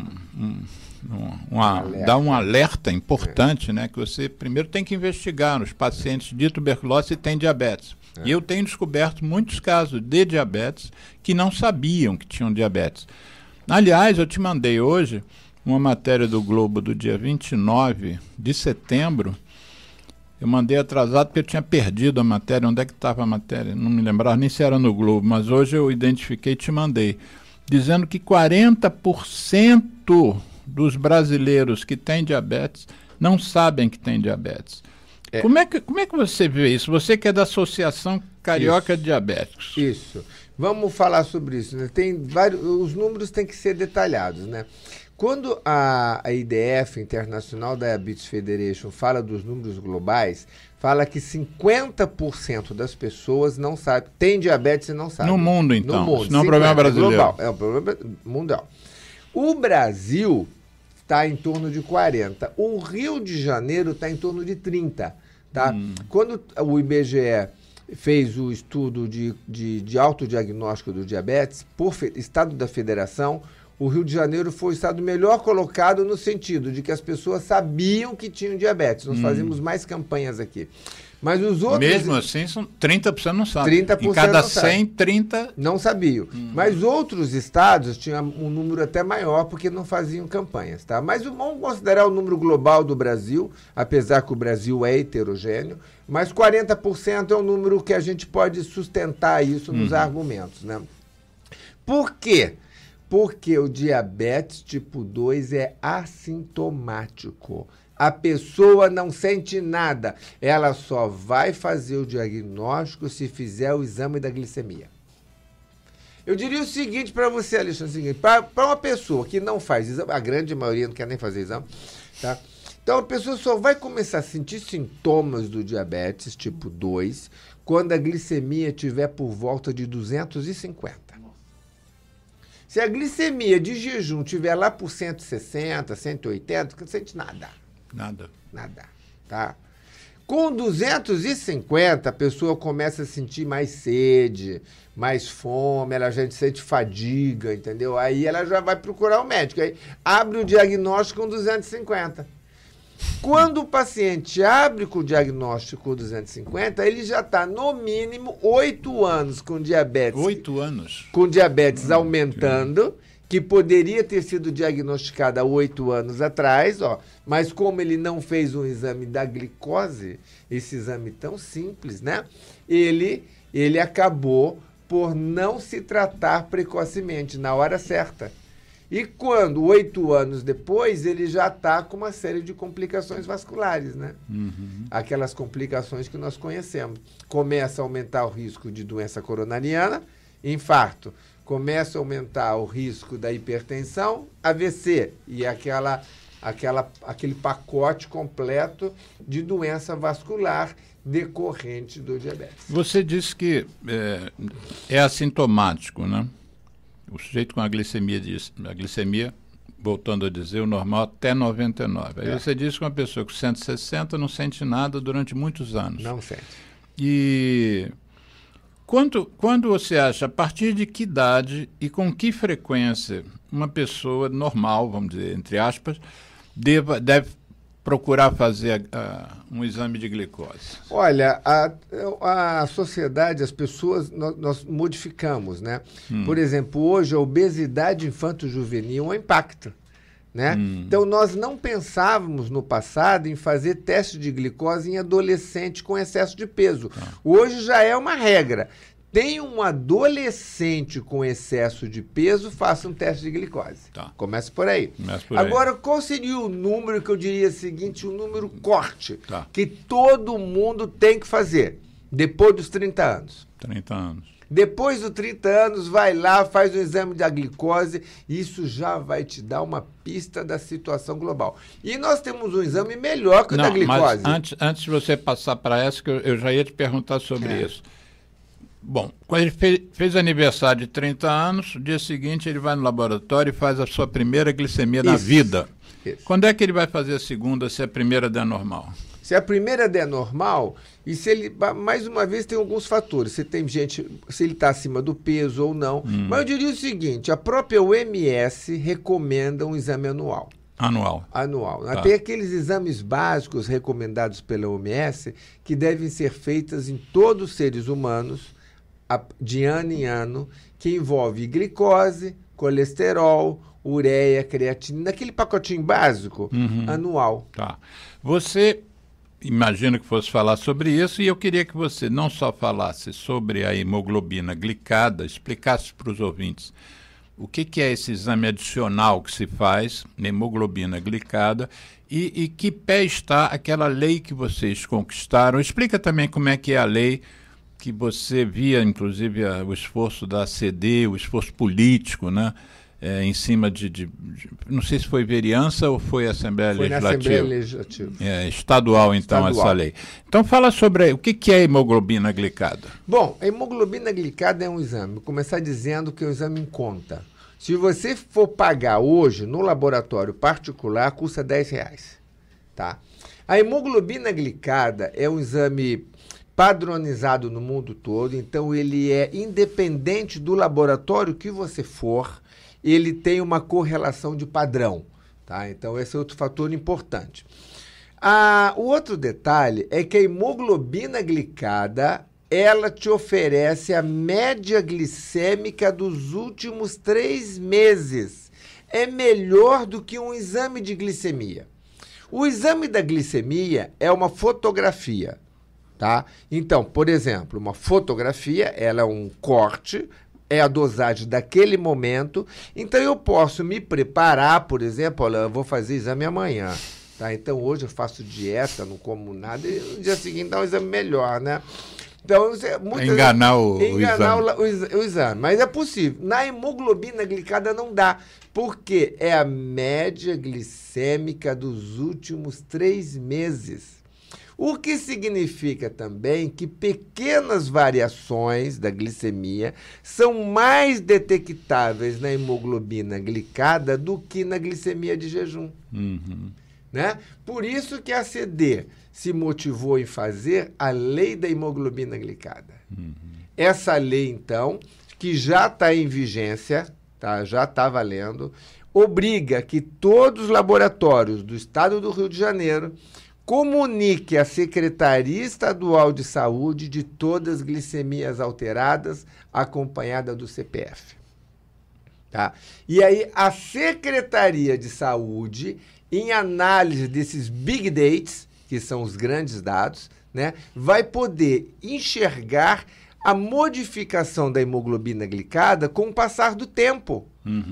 dá um alerta importante, né, que você primeiro tem que investigar nos pacientes de tuberculose se tem diabetes. E eu tenho descoberto muitos casos de diabetes que não sabiam que tinham diabetes. Aliás, eu te mandei hoje uma matéria do Globo do dia 29 de setembro. Eu mandei atrasado porque eu tinha perdido a matéria. Onde é que estava a matéria? Não me lembrava nem se era no Globo, mas hoje eu identifiquei e te mandei. Dizendo que 40% dos brasileiros que têm diabetes não sabem que têm diabetes. Como é que você vê isso? Você que é da Associação Carioca de Diabéticos. Isso. Vamos falar sobre isso, né? Os números têm que ser detalhados, né? Quando a IDF, International Diabetes Federation, fala dos números globais, fala que 50% das pessoas não sabem, tem diabetes e não sabem. No mundo, então. No mundo. Isso não é um problema brasileiro. Global, é um problema mundial. O Brasil está em torno de 40%. O Rio de Janeiro está em torno de 30%. Tá? Quando o IBGE fez o estudo de autodiagnóstico do diabetes, por estado da federação, o Rio de Janeiro foi o estado melhor colocado no sentido de que as pessoas sabiam que tinham diabetes. Nós fazemos mais campanhas aqui. Mas os outros... Mesmo assim, 30% não sabem. 30% em cada não 100, 30... Não sabiam. Mas outros estados tinham um número até maior porque não faziam campanhas. Tá? Mas vamos considerar o número global do Brasil, apesar que o Brasil é heterogêneo, mas 40% é um número que a gente pode sustentar isso nos argumentos. Né? Por quê? Porque o diabetes tipo 2 é assintomático. A pessoa não sente nada. Ela só vai fazer o diagnóstico se fizer o exame da glicemia. Eu diria o seguinte para você, Alexandre, para uma pessoa que não faz exame, a grande maioria não quer nem fazer exame, tá? Então a pessoa só vai começar a sentir sintomas do diabetes tipo 2 quando a glicemia estiver por volta de 250. Se a glicemia de jejum estiver lá por 160, 180, não sente nada. Nada. Tá? Com 250, a pessoa começa a sentir mais sede, mais fome, ela já sente fadiga, entendeu? Aí ela já vai procurar o médico. Aí abre o diagnóstico com 250. Quando o paciente abre com o diagnóstico com 250, ele já está, no mínimo, 8 anos com diabetes. 8 anos? Com diabetes aumentando, que poderia ter sido diagnosticada há 8 anos atrás, mas como ele não fez um exame da glicose, esse exame tão simples, né? Ele acabou por não se tratar precocemente, na hora certa. E quando, 8 anos depois, ele já está com uma série de complicações vasculares, né? Aquelas complicações que nós conhecemos. Começa a aumentar o risco de doença coronariana, infarto. Começa a aumentar o risco da hipertensão, AVC e aquele pacote completo de doença vascular decorrente do diabetes. Você disse que é assintomático, né? O sujeito com a glicemia, voltando a dizer, o normal até 99. Aí você disse que uma pessoa com 160 não sente nada durante muitos anos. Não sente. E... Quando você acha, a partir de que idade e com que frequência uma pessoa normal, vamos dizer, entre aspas, deve procurar fazer um exame de glicose? Olha, a sociedade, as pessoas, nós modificamos, né? Por exemplo, hoje a obesidade infanto-juvenil é um impacto. Né? Então, nós não pensávamos no passado em fazer teste de glicose em adolescente com excesso de peso. Hoje já é uma regra. tem um adolescente com excesso de peso, faça um teste de glicose. Tá. Começa por aí. Agora, qual seria o número que eu diria o seguinte, o número corte, que todo mundo tem que fazer depois dos 30 anos? 30 anos. Depois dos 30 anos, vai lá, faz um exame da glicose, e isso já vai te dar uma pista da situação global. E nós temos um exame melhor que o da glicose. Mas antes de você passar para essa, que eu já ia te perguntar sobre isso. Bom, quando ele fez aniversário de 30 anos, no dia seguinte ele vai no laboratório e faz a sua primeira glicemia na vida. Isso. Quando é que ele vai fazer a segunda, se a primeira der normal? Se a primeira der normal, e se ele, mais uma vez, tem alguns fatores. Se tem gente, se ele está acima do peso ou não. Mas eu diria o seguinte, a própria OMS recomenda um exame anual. Anual. Tá. Tem aqueles exames básicos recomendados pela OMS que devem ser feitos em todos os seres humanos, de ano em ano, que envolve glicose, colesterol, ureia, creatina, naquele pacotinho básico, anual. Tá. Você... Imagino que fosse falar sobre isso, e eu queria que você não só falasse sobre a hemoglobina glicada, explicasse para os ouvintes o que é esse exame adicional que se faz na hemoglobina glicada e que pé está aquela lei que vocês conquistaram. Explica também como é que é a lei que você via, inclusive, o esforço da ACD, o esforço político, né? Em cima de não sei se foi vereança ou foi Assembleia Legislativa. Foi na Assembleia Legislativa. Estadual, então, essa lei. Então, fala sobre o que é a hemoglobina glicada. Bom, a hemoglobina glicada é um exame. Vou começar dizendo que é um exame em conta. Se você for pagar hoje no laboratório particular, custa R$10. Tá? A hemoglobina glicada é um exame padronizado no mundo todo, então ele é independente do laboratório que você for, ele tem uma correlação de padrão, tá? Então esse é outro fator importante. O outro detalhe é que a hemoglobina glicada, ela te oferece a média glicêmica dos últimos 3 meses. É melhor do que um exame de glicemia. O exame da glicemia é uma fotografia, tá? Então, por exemplo, uma fotografia, ela é um corte, é a dosagem daquele momento. Então, eu posso me preparar, por exemplo, olha, eu vou fazer exame amanhã, tá? Então, hoje eu faço dieta, não como nada, e no dia seguinte dá um exame melhor, né? Então, enganar o exame. Mas é possível. Na hemoglobina glicada não dá, porque é a média glicêmica dos últimos 3 meses. O que significa também que pequenas variações da glicemia são mais detectáveis na hemoglobina glicada do que na glicemia de jejum. Né? Por isso que a ACD se motivou em fazer a lei da hemoglobina glicada. Essa lei, então, que já está em vigência, tá? Já está valendo, obriga que todos os laboratórios do Estado do Rio de Janeiro comunique à Secretaria Estadual de Saúde de todas as glicemias alteradas, acompanhada do CPF. Tá? E aí, a Secretaria de Saúde, em análise desses big dates, que são os grandes dados, né, vai poder enxergar a modificação da hemoglobina glicada com o passar do tempo.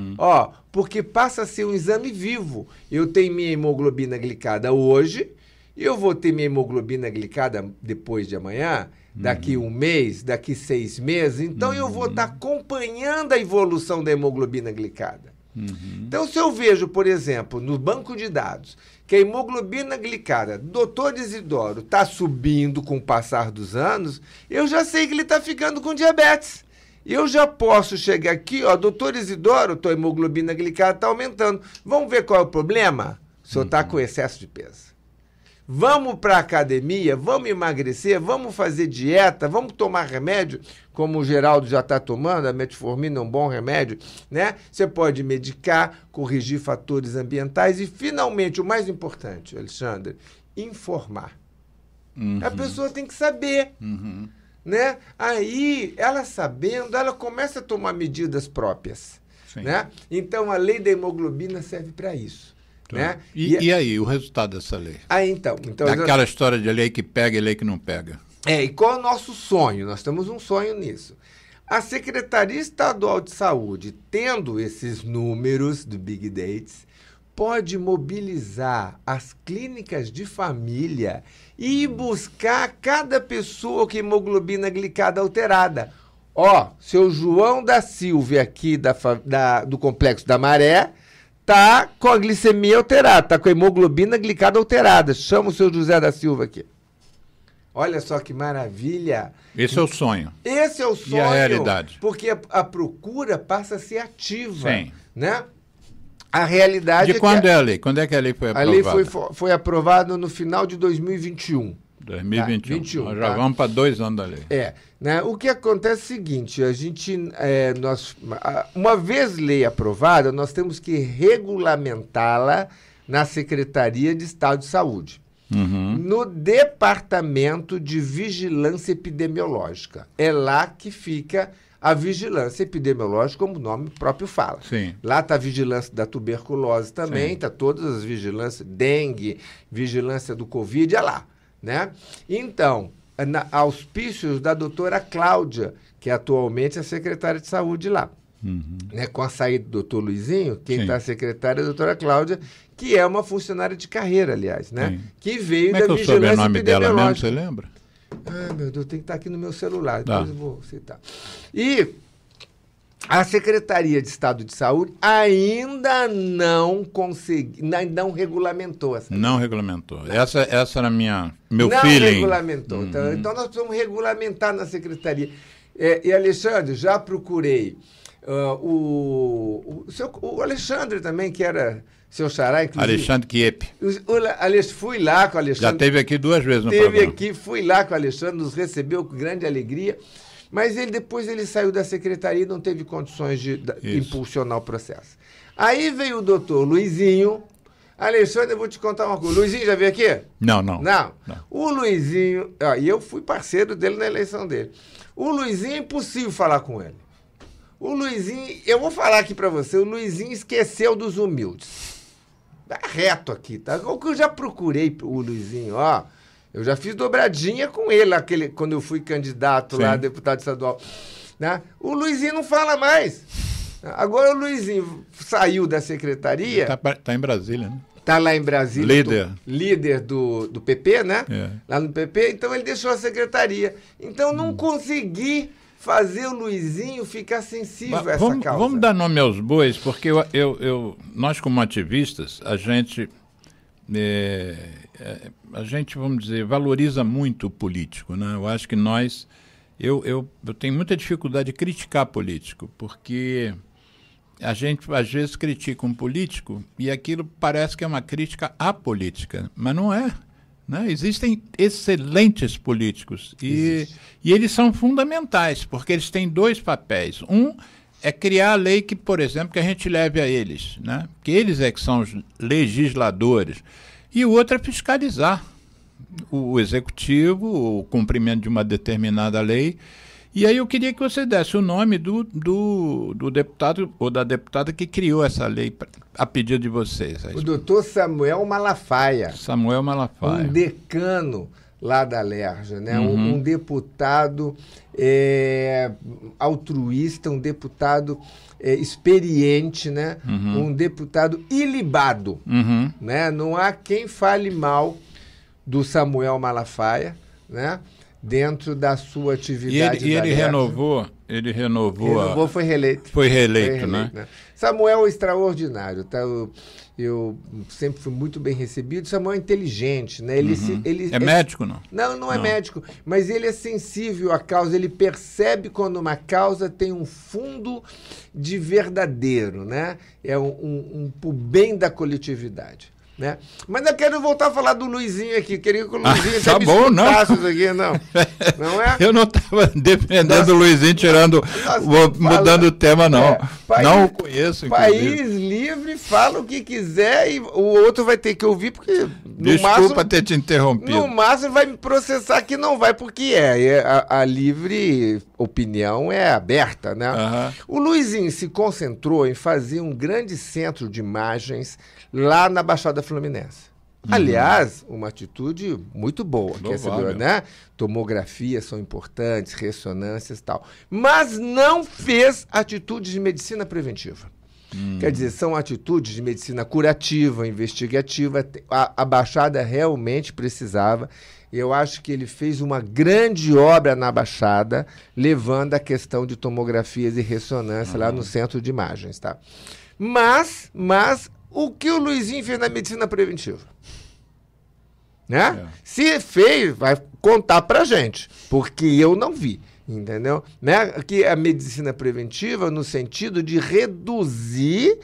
Porque passa a ser um exame vivo. Eu tenho minha hemoglobina glicada hoje, eu vou ter minha hemoglobina glicada depois de amanhã, daqui 1 mês, daqui 6 meses. Então, eu vou estar acompanhando a evolução da hemoglobina glicada. Então, se eu vejo, por exemplo, no banco de dados, que a hemoglobina glicada do Dr. Isidoro está subindo com o passar dos anos, eu já sei que ele está ficando com diabetes. Eu já posso chegar aqui, Dr. Isidoro, tua hemoglobina glicada está aumentando. Vamos ver qual é o problema? O senhor está com excesso de peso. Vamos para a academia, vamos emagrecer, vamos fazer dieta, vamos tomar remédio, como o Geraldo já está tomando, a metformina é um bom remédio, né? Você pode medicar, corrigir fatores ambientais e, finalmente, o mais importante, Alexandre, informar. A pessoa tem que saber, né? Aí, ela sabendo, ela começa a tomar medidas próprias, né? Então, a lei da hemoglobina serve para isso. Né? E aí, o resultado dessa lei? Então aquela história de lei que pega e lei que não pega. E qual é o nosso sonho? Nós temos um sonho nisso. A Secretaria Estadual de Saúde, tendo esses números do Big Dates, pode mobilizar as clínicas de família e ir buscar cada pessoa com hemoglobina glicada alterada. Seu João da Silva aqui do Complexo da Maré tá com a glicemia alterada, tá com a hemoglobina glicada alterada. Chama o seu José da Silva aqui. Olha só que maravilha. Esse é o sonho. Esse é o sonho. E a realidade. Porque a procura passa a ser ativa. Sim. Né? A realidade de quando é a lei? Quando é que a lei foi aprovada? A lei foi aprovada no final de 2021. 2021. Nós já vamos para 2 anos da lei. Né? O que acontece é o seguinte, uma vez lei aprovada, nós temos que regulamentá-la na Secretaria de Estado de Saúde. No Departamento de Vigilância Epidemiológica. É lá que fica a vigilância epidemiológica, como o nome próprio fala. Sim. Lá está a vigilância da tuberculose também, está todas as vigilâncias, dengue, vigilância do Covid, é lá. Né? Então, auspícios da doutora Cláudia, que atualmente é secretária de saúde lá. Né? Com a saída do doutor Luizinho, quem está secretária é a doutora Cláudia, que é uma funcionária de carreira, aliás, né? Que veio da vigilância epidemiológica. Como é que é o sobrenome dela mesmo, você lembra? Meu Deus, tem que estar aqui no meu celular, depois eu vou citar. E a Secretaria de Estado de Saúde ainda não não regulamentou essa. Não regulamentou. Essa era meu não feeling. Não regulamentou. Então nós precisamos regulamentar na Secretaria. E Alexandre, já procurei o Alexandre também, que era seu xará, inclusive. Alexandre Kiep. Fui lá com o Alexandre. Já esteve aqui 2 vezes no programa. Fui lá com o Alexandre, nos recebeu com grande alegria, mas depois ele saiu da secretaria e não teve condições de impulsionar o processo. Aí veio o doutor Luizinho. Alexandre, eu vou te contar uma coisa. O Luizinho já veio aqui? Não. O Luizinho, e eu fui parceiro dele na eleição dele. O Luizinho é impossível falar com ele. O Luizinho, eu vou falar aqui para você, o Luizinho esqueceu dos humildes. Tá reto aqui, tá? O que eu já procurei o Luizinho, eu já fiz dobradinha com ele, quando eu fui candidato lá, deputado estadual. Né? O Luizinho não fala mais. Agora o Luizinho saiu da secretaria. Tá em Brasília, né? Tá lá em Brasília. Líder do PP, né? Lá no PP, então ele deixou a secretaria. Então não consegui fazer o Luizinho ficar sensível a essa causa. Vamos dar nome aos bois, porque nós como ativistas, a gente, vamos dizer, valoriza muito o político, né? Eu acho que eu tenho muita dificuldade de criticar político, porque a gente às vezes critica um político e aquilo parece que é uma crítica à política, mas não é. Né? Existem excelentes políticos e eles são fundamentais, porque eles têm 2 papéis. Um é criar a lei que, por exemplo, que a gente leve a eles, né? Que eles é que são os legisladores. E o outro é fiscalizar o executivo, o cumprimento de uma determinada lei. E aí eu queria que você desse o nome do deputado ou da deputada que criou essa lei a pedido de vocês. O doutor Samuel Malafaia. Samuel Malafaia. Um decano lá da Lerja, né? Um deputado altruísta, um deputado experiente, né? Um deputado ilibado. Né? Não há quem fale mal do Samuel Malafaia, né? Dentro da sua atividade. E ele renovou. Foi reeleito. Foi reeleito, né? Samuel é extraordinário, tá? Eu sempre fui muito bem recebido. Samuel é inteligente, né? Ele é médico, não? Não é médico, mas ele é sensível à causa, ele percebe quando uma causa tem um fundo de verdadeiro, né? É um bem da coletividade. Né? Mas eu quero voltar a falar do Luizinho aqui. Queria que o Luizinho tá bom, não? Isso aqui, não é? Eu não estava defendendo o Luizinho, mudando o tema, não. Não o conheço, inclusive. País livre, fala o que quiser e o outro vai ter que ouvir, porque Desculpa ter te interrompido. No máximo vai me processar que não vai, porque a livre opinião é aberta, né? O Luizinho se concentrou em fazer um grande centro de imagens lá na Baixada Fluminense. Aliás, uma atitude muito boa, Louvável. né? Tomografias são importantes, ressonâncias e tal. Mas não fez atitudes de medicina preventiva. Quer dizer, são atitudes de medicina curativa, investigativa. A Baixada realmente precisava. Eu acho que ele fez uma grande obra na Baixada, levando a questão de tomografias e ressonância lá no centro de imagens, tá? Mas o que o Luizinho fez na medicina preventiva? Né? Se fez, vai contar pra gente, porque eu não vi. Entendeu? Né? Que a medicina preventiva no sentido de reduzir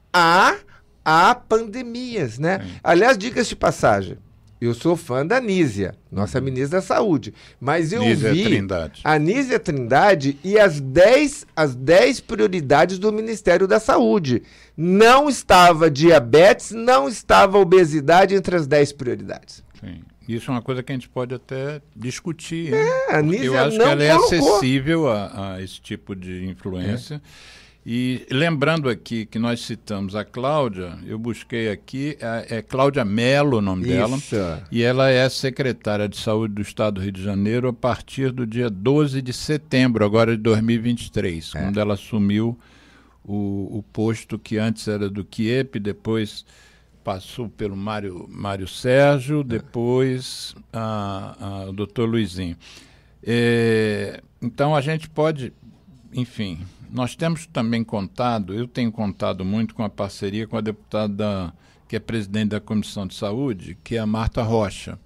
a pandemias, né? Aliás, diga-se de passagem, eu sou fã da Nízia, nossa ministra da Saúde, mas eu Nízia vi Trindade. a Nízia Trindade e as 10 prioridades do Ministério da Saúde. Não estava diabetes, não estava obesidade entre as 10 prioridades. Sim. Isso é uma coisa que a gente pode até discutir. A Nízia eu acho não que ela é colocou. acessível a esse tipo de influência. E lembrando aqui que nós citamos a Cláudia, eu busquei aqui, é Cláudia Mello o nome dela, e ela é secretária de Saúde do Estado do Rio de Janeiro a partir do dia 12 de setembro, agora de 2023, quando ela assumiu o posto que antes era do Chiep, depois passou pelo Mário Sérgio, depois o doutor Luizinho. Então a gente pode, enfim, nós temos também contado, eu tenho contado muito com a parceria com a deputada que é presidente da Comissão de Saúde, que é a Marta Rocha.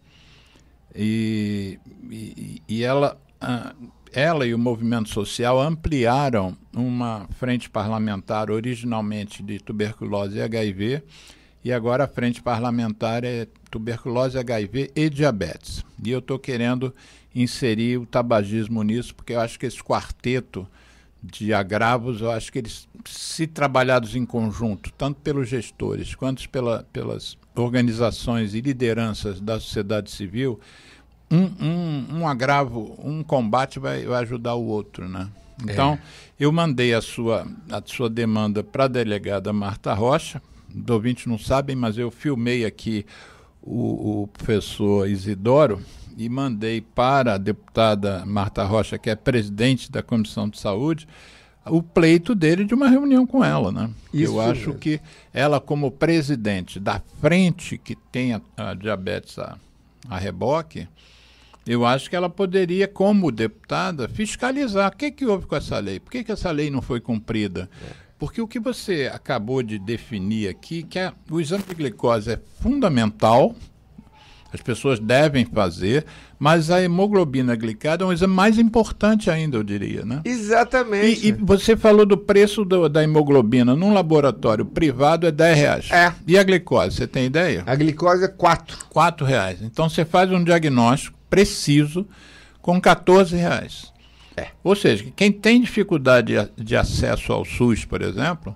E ela e o movimento social ampliaram uma frente parlamentar originalmente de tuberculose e HIV, e agora a frente parlamentar é tuberculose, HIV e diabetes. E eu estou querendo inserir o tabagismo nisso, porque eu acho que esse quarteto de agravos, eu acho que eles, se trabalhados em conjunto, tanto pelos gestores quanto pelas organizações e lideranças da sociedade civil, um agravo, um combate vai ajudar o outro, né? Então, eu mandei a sua demanda para a delegada Marta Rocha. Os ouvintes não sabem, mas eu filmei aqui o professor Isidoro e mandei para a deputada Marta Rocha, que é presidente da Comissão de Saúde, o pleito dele de uma reunião com ela, né? Isso eu acho mesmo. que ela, como presidente da frente que tem a diabetes a reboque, eu acho que ela poderia, como deputada, fiscalizar o que houve com essa lei, por que essa lei não foi cumprida. Porque o que você acabou de definir aqui, que o exame de glicose é fundamental, as pessoas devem fazer, mas a hemoglobina glicada é um exame mais importante ainda, eu diria, né? Exatamente. E você falou do preço da hemoglobina num laboratório privado é R$10. E a glicose, você tem ideia? A glicose é 4. R$4. Então você faz um diagnóstico preciso com R$14. Ou seja, quem tem dificuldade de acesso ao SUS, por exemplo,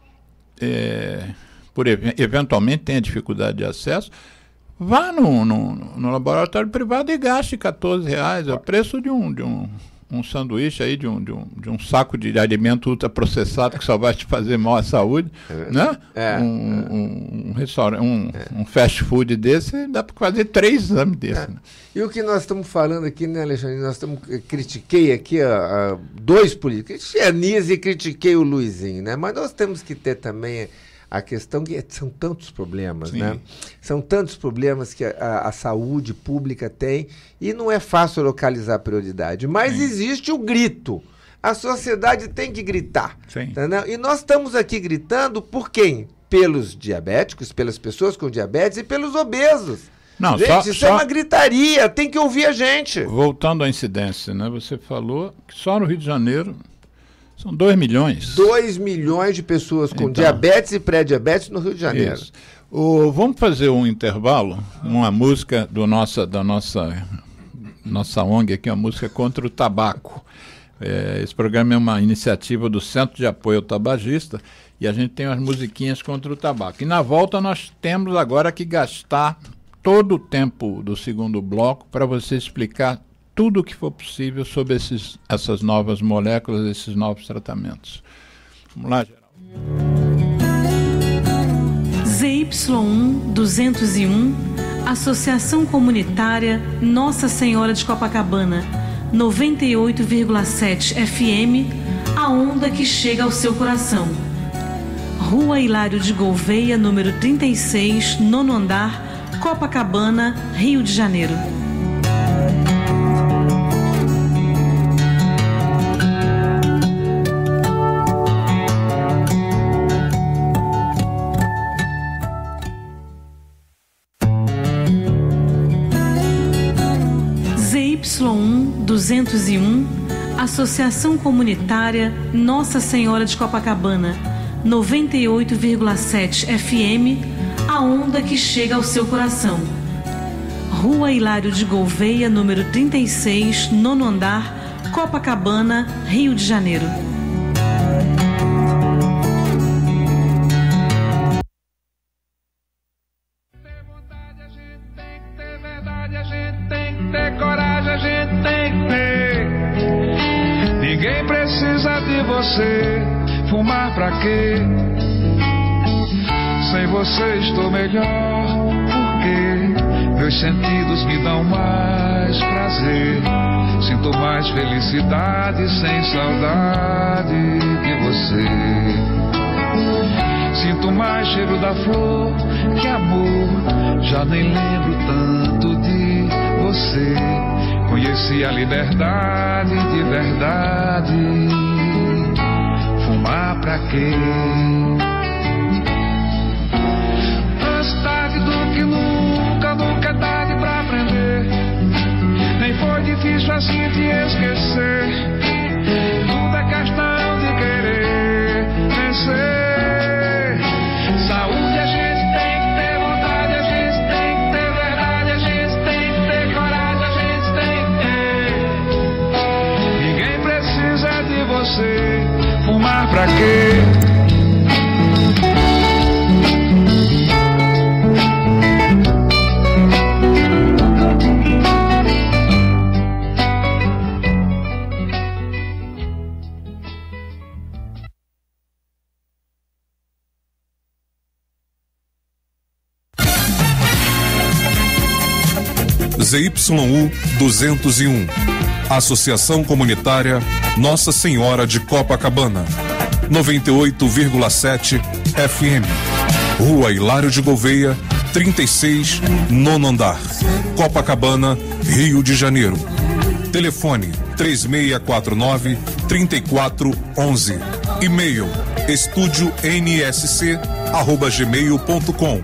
eventualmente tenha dificuldade de acesso, vá no laboratório privado e gaste R$14. É o preço de um sanduíche aí, de um saco de alimento ultraprocessado que só vai te fazer mal à saúde, né? Um restaurante, um fast food desse, dá para fazer 3 exames desses. Né? E o que nós estamos falando aqui, né, Alexandre? Critiquei aqui 2 políticos. Critiquei a Nízia e critiquei o Luizinho, né? Mas nós temos que ter também a questão que são tantos problemas, Sim. né? São tantos problemas que a saúde pública tem e não é fácil localizar a prioridade. Mas existe o grito. A sociedade tem que gritar. Entendeu? E nós estamos aqui gritando por quem? Pelos diabéticos, pelas pessoas com diabetes e pelos obesos. Não, gente, isso é uma gritaria, tem que ouvir a gente. Voltando à incidência, né? Você falou que só no Rio de Janeiro são 2 milhões. 2 milhões de pessoas com diabetes e pré-diabetes no Rio de Janeiro. Isso. Vamos fazer um intervalo, uma música da nossa ONG aqui, uma música contra o tabaco. Esse programa é uma iniciativa do Centro de Apoio ao Tabagista e a gente tem umas musiquinhas contra o tabaco. E na volta nós temos agora que gastar todo o tempo do segundo bloco para você explicar tudo o que for possível sobre essas novas moléculas, esses novos tratamentos. Vamos lá, Geraldo. ZY1 201, Associação Comunitária Nossa Senhora de Copacabana, 98,7 FM, a onda que chega ao seu coração. Rua Hilário de Gouveia, número 36, nono andar, Copacabana, Rio de Janeiro. ZY1 201, Associação Comunitária Nossa Senhora de Copacabana, 98,7 FM, a onda que chega ao seu coração. Rua Hilário de Gouveia, número 36, nono andar, Copacabana, Rio de Janeiro. Ninguém precisa de você, fumar pra quê? Sem você estou melhor, porque meus sentidos me dão mais prazer. Sinto mais felicidade sem saudade de você. Sinto mais cheiro da flor que amor, já nem lembro tanto de você. Conheci a liberdade de verdade. Fumar pra quê? Antes tarde do que nunca, nunca é tarde pra aprender. Nem foi difícil assim te esquecer. Tudo é questão de querer vencer. Saúde a gente tem que ter, vontade a gente tem que ter, verdade a gente tem que ter, coragem a gente tem que ter. Ninguém precisa de você, fumar pra quê? ZYU 201, Associação Comunitária Nossa Senhora de Copacabana, 98,7 FM, Rua Hilário de Gouveia, 36, nono andar, Copacabana, Rio de Janeiro. Telefone 3649-3411. E-mail estudionsc@gmail.com.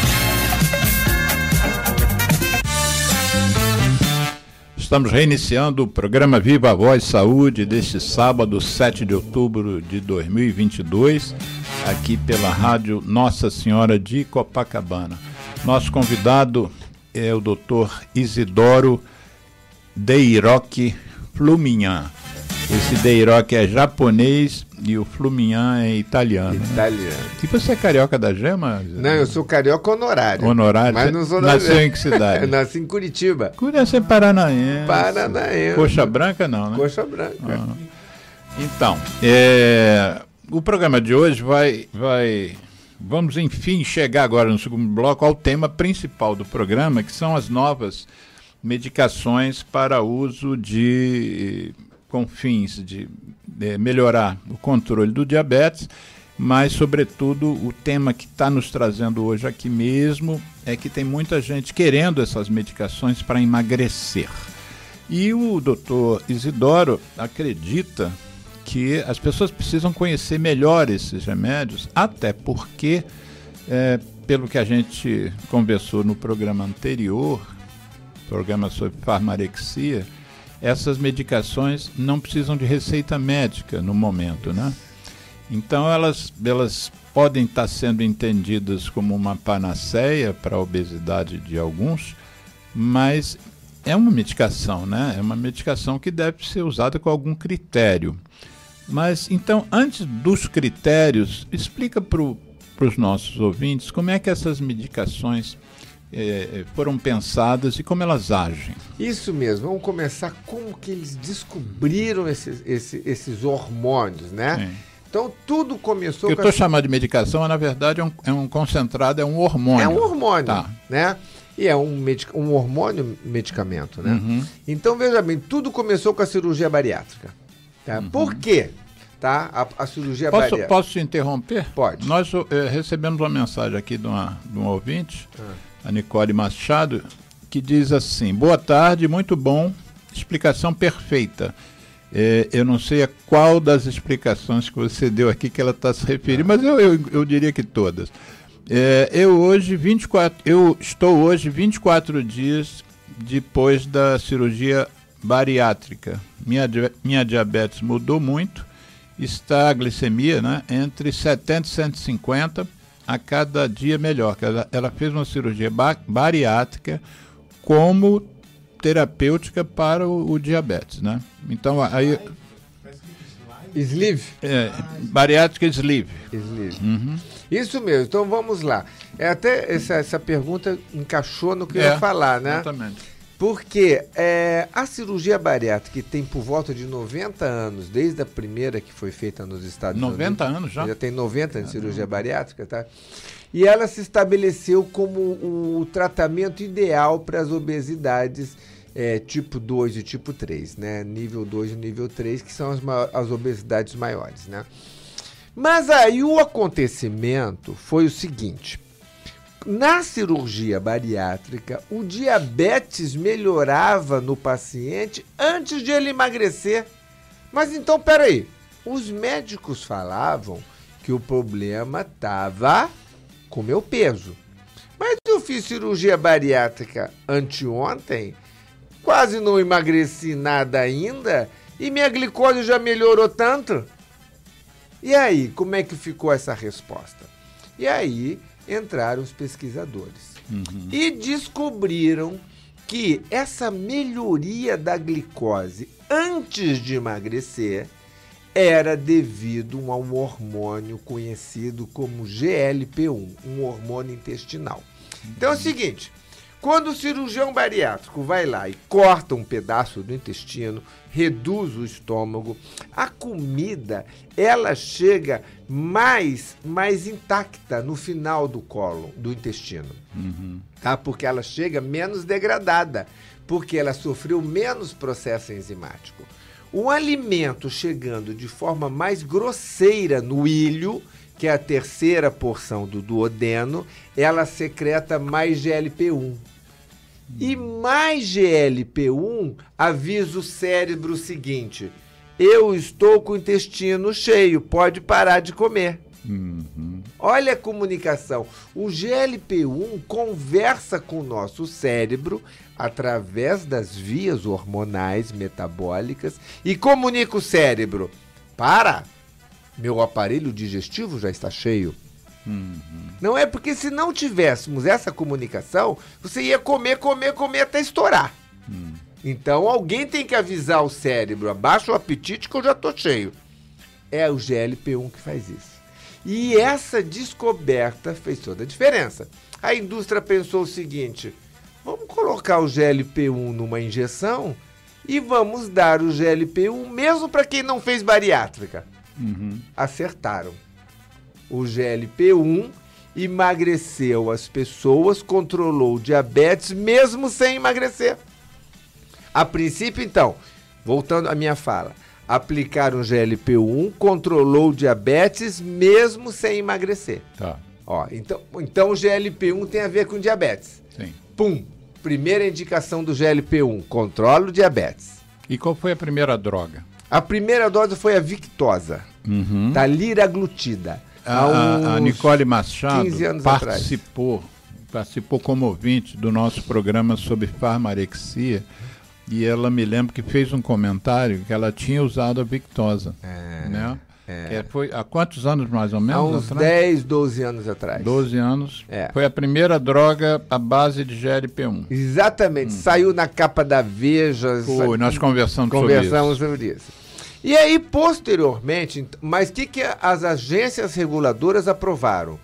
Estamos reiniciando o programa Viva a Voz Saúde deste sábado, 7 de outubro de 2022, aqui pela rádio Nossa Senhora de Copacabana. Nosso convidado é o Dr. Isidoro Deiroque Fluminhan. Esse Deiroque é japonês e o Fluminhan é italiano. Italiano. Né? E você é carioca da gema? Não, eu sou carioca honorário. Honorário? Mas não sou Nasceu em que cidade? Nasci em Curitiba. Curitiba é paranaense. Paranaense. Coxa branca não, né? Coxa branca. Ah. Então, o programa de hoje vamos enfim chegar agora no segundo bloco ao tema principal do programa, que são as novas medicações para uso com fins de melhorar o controle do diabetes, mas, sobretudo, o tema que está nos trazendo hoje aqui mesmo é que tem muita gente querendo essas medicações para emagrecer. E o doutor Isidoro acredita que as pessoas precisam conhecer melhor esses remédios, até porque, pelo que a gente conversou no programa anterior, programa sobre farmarexia, essas medicações não precisam de receita médica no momento, né? Então elas podem estar sendo entendidas como uma panaceia para a obesidade de alguns, mas é uma medicação, né? É uma medicação que deve ser usada com algum critério. Mas então, antes dos critérios, explica para os nossos ouvintes como é que essas medicações foram pensadas e como elas agem. Isso mesmo, vamos começar como que eles descobriram esses hormônios, né? Sim. Então, tudo começou O que eu estou chamando de medicação, mas, na verdade, é um concentrado, é um hormônio. É um hormônio, Tá. né? E é um hormônio medicamento, né? Uhum. Então, veja bem, tudo começou com a cirurgia bariátrica. Tá? Por quê? Tá? A cirurgia bariátrica... Posso te interromper? Pode. Nós recebemos uma mensagem aqui de um ouvinte, a Nicole Machado, que diz assim: boa tarde, muito bom, explicação perfeita. Eu não sei a qual das explicações que você deu aqui que ela está se referindo, mas eu diria que todas. Eu estou hoje 24 dias depois da cirurgia bariátrica. Minha diabetes mudou muito, está a glicemia, né, entre 70 e 150, a cada dia melhor. Ela fez uma cirurgia bariátrica como terapêutica para o diabetes, né? Então, aí... Sleeve? Bariátrica sleeve. Sleeve. Uhum. Isso mesmo, então vamos lá. Até essa pergunta encaixou no que eu ia falar, né? Exatamente. Porque a cirurgia bariátrica, que tem por volta de 90 anos, desde a primeira que foi feita nos Estados Unidos. 90 anos já? Já tem 90 anos de cirurgia bariátrica, tá? E ela se estabeleceu como o tratamento ideal para as obesidades tipo 2 e tipo 3, né? Nível 2 e nível 3, que são as obesidades maiores, né? Mas aí o acontecimento foi o seguinte: na cirurgia bariátrica, o diabetes melhorava no paciente antes de ele emagrecer. Mas então, peraí, os médicos falavam que o problema estava com o meu peso. Mas eu fiz cirurgia bariátrica anteontem, quase não emagreci nada ainda, e minha glicose já melhorou tanto. E aí, como é que ficou essa resposta? E aí entraram os pesquisadores e descobriram que essa melhoria da glicose antes de emagrecer era devido a um hormônio conhecido como GLP-1, um hormônio intestinal. Então é o seguinte: quando o cirurgião bariátrico vai lá e corta um pedaço do intestino, reduz o estômago, a comida, ela chega mais intacta no final do cólon, do intestino. Tá? Porque ela chega menos degradada, porque ela sofreu menos processo enzimático. O alimento chegando de forma mais grosseira no ilho, que é a terceira porção do duodeno, ela secreta mais GLP-1. E mais GLP-1 avisa o cérebro o seguinte: eu estou com o intestino cheio, pode parar de comer. Olha a comunicação. O GLP-1 conversa com o nosso cérebro através das vias hormonais metabólicas e comunica o cérebro: para, meu aparelho digestivo já está cheio. Não é porque se não tivéssemos essa comunicação, você ia comer até estourar. Então alguém tem que avisar o cérebro: abaixa o apetite que eu já estou cheio. É o GLP-1 que faz isso. E essa descoberta fez toda a diferença. A indústria pensou o seguinte: vamos colocar o GLP-1 numa injeção e vamos dar o GLP-1 mesmo para quem não fez bariátrica. Acertaram. O GLP-1 emagreceu as pessoas, controlou o diabetes mesmo sem emagrecer. A princípio, então, voltando à minha fala, aplicaram o GLP-1, controlou o diabetes mesmo sem emagrecer. Tá. Ó, então o GLP-1 tem a ver com diabetes. Sim. Pum! Primeira indicação do GLP-1, controla o diabetes. E qual foi a primeira droga? A primeira dose foi a Victoza, da liraglutida. A Nicole Machado 15 anos participou como ouvinte do nosso programa sobre farmarexia, e ela me lembra que fez um comentário que ela tinha usado a Victoza. Né? Foi há quantos anos mais ou menos? Há uns 10, 12 anos atrás. 12 anos. Foi a primeira droga à base de GLP-1. Exatamente. Saiu na capa da Veja. Foi, nós conversamos sobre isso. E aí, posteriormente, mas o que as agências reguladoras aprovaram?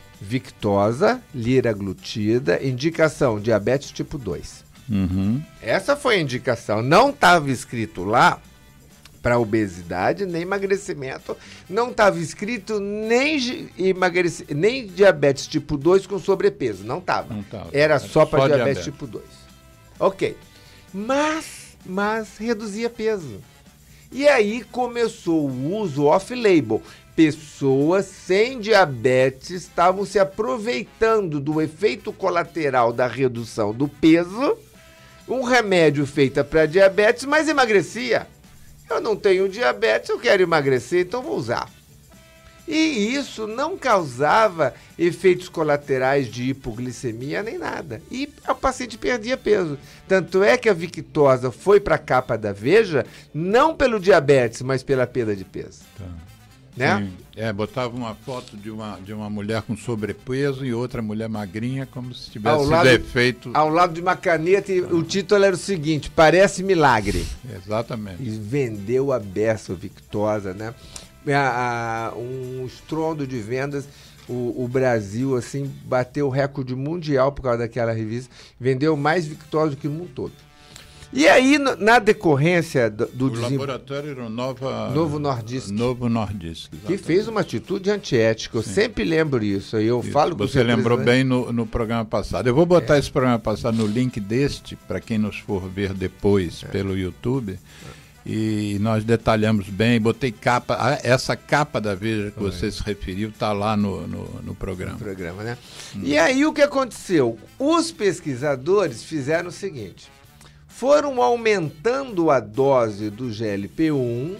Victoza, liraglutida, indicação diabetes tipo 2. Essa foi a indicação. Não estava escrito lá para obesidade, nem emagrecimento. Não estava escrito nem diabetes tipo 2 com sobrepeso. Não estava. Era só para diabetes tipo 2. Ok. Mas reduzia peso. E aí começou o uso off-label. Pessoas sem diabetes estavam se aproveitando do efeito colateral da redução do peso, um remédio feito para diabetes, mas emagrecia. Eu não tenho diabetes, eu quero emagrecer, então vou usar. E isso não causava efeitos colaterais de hipoglicemia nem nada. E o paciente perdia peso. Tanto é que a Victoza foi para a capa da Veja, não pelo diabetes, mas pela perda de peso. Tá. Né? Sim. Botava uma foto de uma mulher com sobrepeso e outra mulher magrinha, como se tivesse defeito. Ao lado de uma caneta, e o título era o seguinte: parece milagre. Exatamente. E vendeu a beça, Victoza, né? Um estrondo de vendas. O Brasil, assim, bateu o recorde mundial por causa daquela revista. Vendeu mais Victoza do que o mundo todo. E aí, na decorrência do laboratório era o Novo Nordisk. Novo Nordisk. Que fez uma atitude antiética. Eu sempre lembro isso. Falo com você lembrou bem no programa passado. Eu vou botar esse programa passado no link deste, para quem nos for ver depois pelo YouTube. E nós detalhamos bem, botei capa, essa capa da Veja que você se referiu está lá no programa. No programa, né? E aí o que aconteceu? Os pesquisadores fizeram o seguinte: foram aumentando a dose do GLP-1,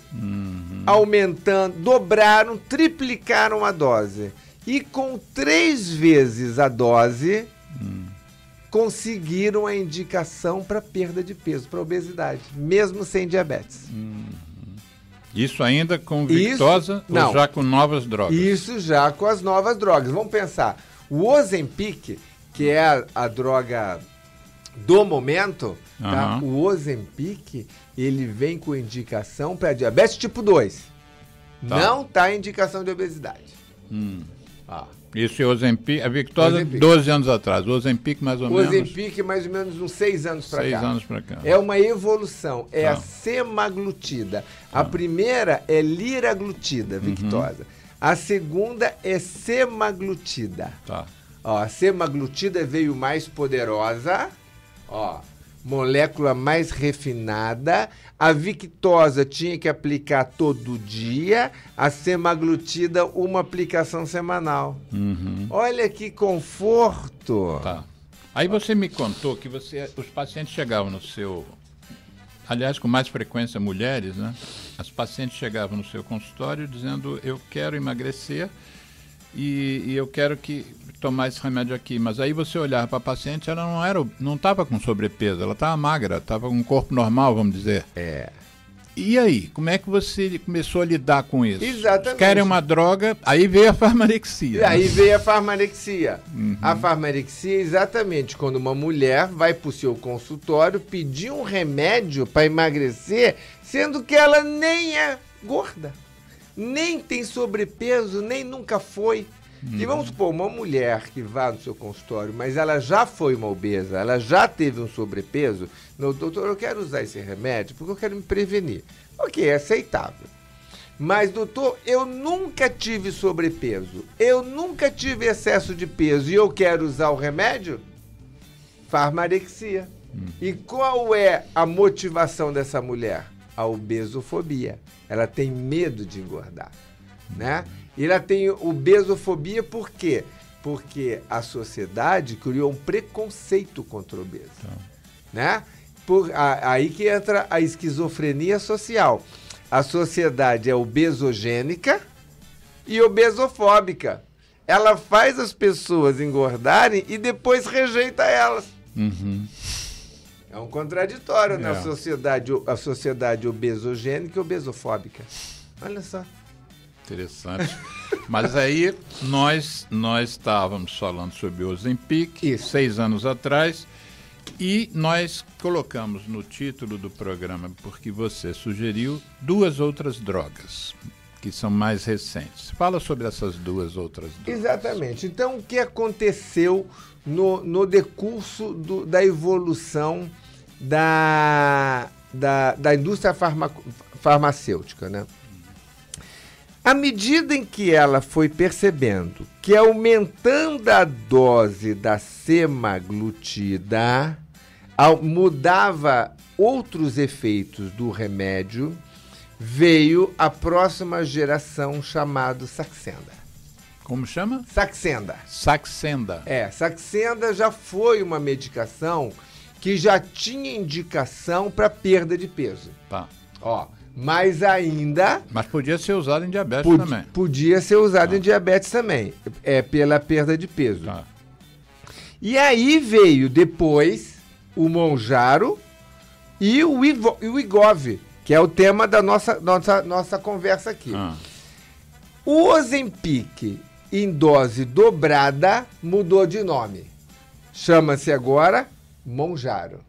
dobraram, triplicaram a dose. E com 3 vezes a dose, conseguiram a indicação para perda de peso, para obesidade, mesmo sem diabetes. Isso ainda com Victoza ou já com novas drogas? Isso já com as novas drogas. Vamos pensar, o Ozempic, que é a droga do momento, tá? O Ozempic, ele vem com indicação para diabetes tipo 2. Tá. Não está indicação de obesidade. Isso é Ozempic, a Victoza 12 anos atrás, o Ozempic mais ou menos... O Ozempic mais ou menos uns 6 anos para cá. 6 anos para cá. É uma evolução, a semaglutida. A primeira é liraglutida, Victoza. A segunda é semaglutida. Tá. A semaglutida veio mais poderosa, molécula mais refinada. A Victoza tinha que aplicar todo dia, a semaglutida uma aplicação semanal. Olha que conforto. Tá. Aí você me contou que os pacientes chegavam no seu... Aliás, com mais frequência mulheres, né? As pacientes chegavam no seu consultório dizendo: eu quero emagrecer e eu quero tomar esse remédio aqui. Mas aí você olhava para a paciente, ela não estava com sobrepeso, ela estava magra, estava com um corpo normal, vamos dizer. E aí, como é que você começou a lidar com isso? Exatamente. Querem uma droga, aí veio a farmarexia. Aí veio a farmarexia. A farmarexia é exatamente quando uma mulher vai para o seu consultório pedir um remédio para emagrecer, sendo que ela nem é gorda, nem tem sobrepeso, nem nunca foi. E vamos supor, uma mulher que vá no seu consultório, mas ela já foi uma obesa, ela já teve um sobrepeso. Não, doutor, eu quero usar esse remédio porque eu quero me prevenir. Ok, é aceitável. Mas, doutor, eu nunca tive sobrepeso, eu nunca tive excesso de peso e eu quero usar o remédio? Farmarexia. E qual é a motivação dessa mulher? A obesofobia. Ela tem medo de engordar, né? E ela tem obesofobia por quê? Porque a sociedade criou um preconceito contra o obeso. Né? Aí que entra a esquizofrenia social. A sociedade é obesogênica e obesofóbica. Ela faz as pessoas engordarem e depois rejeita elas. É um contraditório na sociedade obesogênica e obesofóbica. Olha só. Interessante. Mas aí nós estávamos falando sobre o Ozempic 6 anos atrás e nós colocamos no título do programa, porque você sugeriu, 2 outras drogas que são mais recentes. Fala sobre essas 2 outras drogas. Exatamente. Então, o que aconteceu no decurso da evolução da indústria farmacêutica, né? À medida em que ela foi percebendo que aumentando a dose da semaglutida mudava outros efeitos do remédio, veio a próxima geração chamado Saxenda. Como chama? Saxenda. Saxenda. Saxenda já foi uma medicação que já tinha indicação para perda de peso. Tá. Mas ainda... Mas podia ser usado em diabetes também. Podia ser usado em diabetes também, pela perda de peso. Tá. E aí veio depois o Mounjaro e o Wegovy, que é o tema da nossa conversa aqui. O Ozempic em dose dobrada mudou de nome. Chama-se agora Mounjaro.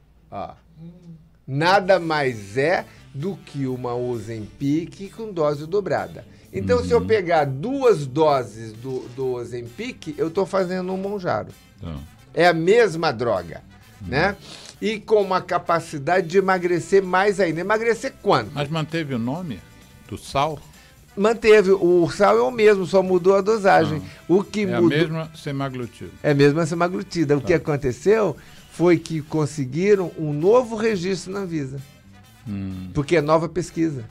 Nada mais é do que uma Ozempic com dose dobrada. Então, se eu pegar 2 doses do Ozempic, eu estou fazendo um Mounjaro. É a mesma droga, né? E com uma capacidade de emagrecer mais ainda. Emagrecer quanto? Mas manteve o nome do sal? Manteve. O sal é o mesmo, só mudou a dosagem. O que mudou... a mesma semaglutida. É a mesma semaglutida. O que aconteceu foi que conseguiram um novo registro na Anvisa. Porque é nova pesquisa.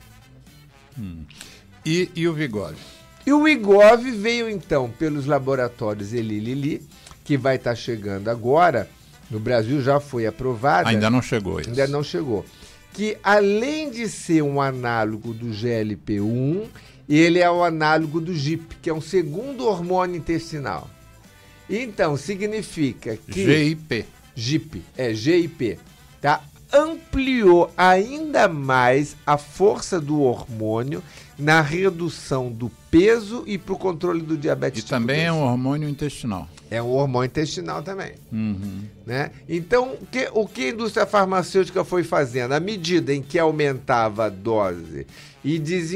E o Wegovy? E o Wegovy veio, então, pelos laboratórios Eli Lilly, que vai estar chegando agora. No Brasil já foi aprovada. Ainda não chegou isso. Ainda não chegou. Que, além de ser um análogo do GLP-1, ele é o análogo do GIP, que é um segundo hormônio intestinal. Então, significa que... GIP. GIP, GIP, tá? Ampliou ainda mais a força do hormônio na redução do peso e para o controle do diabetes. E também é um hormônio intestinal. É um hormônio intestinal também. Né? Então, o que a indústria farmacêutica foi fazendo? À medida em que aumentava a dose e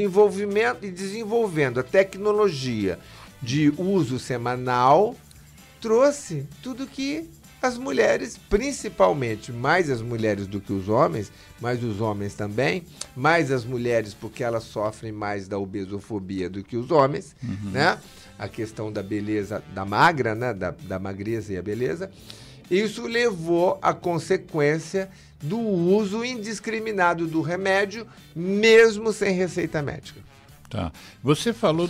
desenvolvendo a tecnologia de uso semanal, trouxe tudo que as mulheres, principalmente, mais as mulheres do que os homens, mas os homens também, mais as mulheres porque elas sofrem mais da obesofobia do que os homens, né? A questão da beleza, da magra, né? Da magreza e a beleza. Isso levou à consequência do uso indiscriminado do remédio, mesmo sem receita médica. Tá. Você falou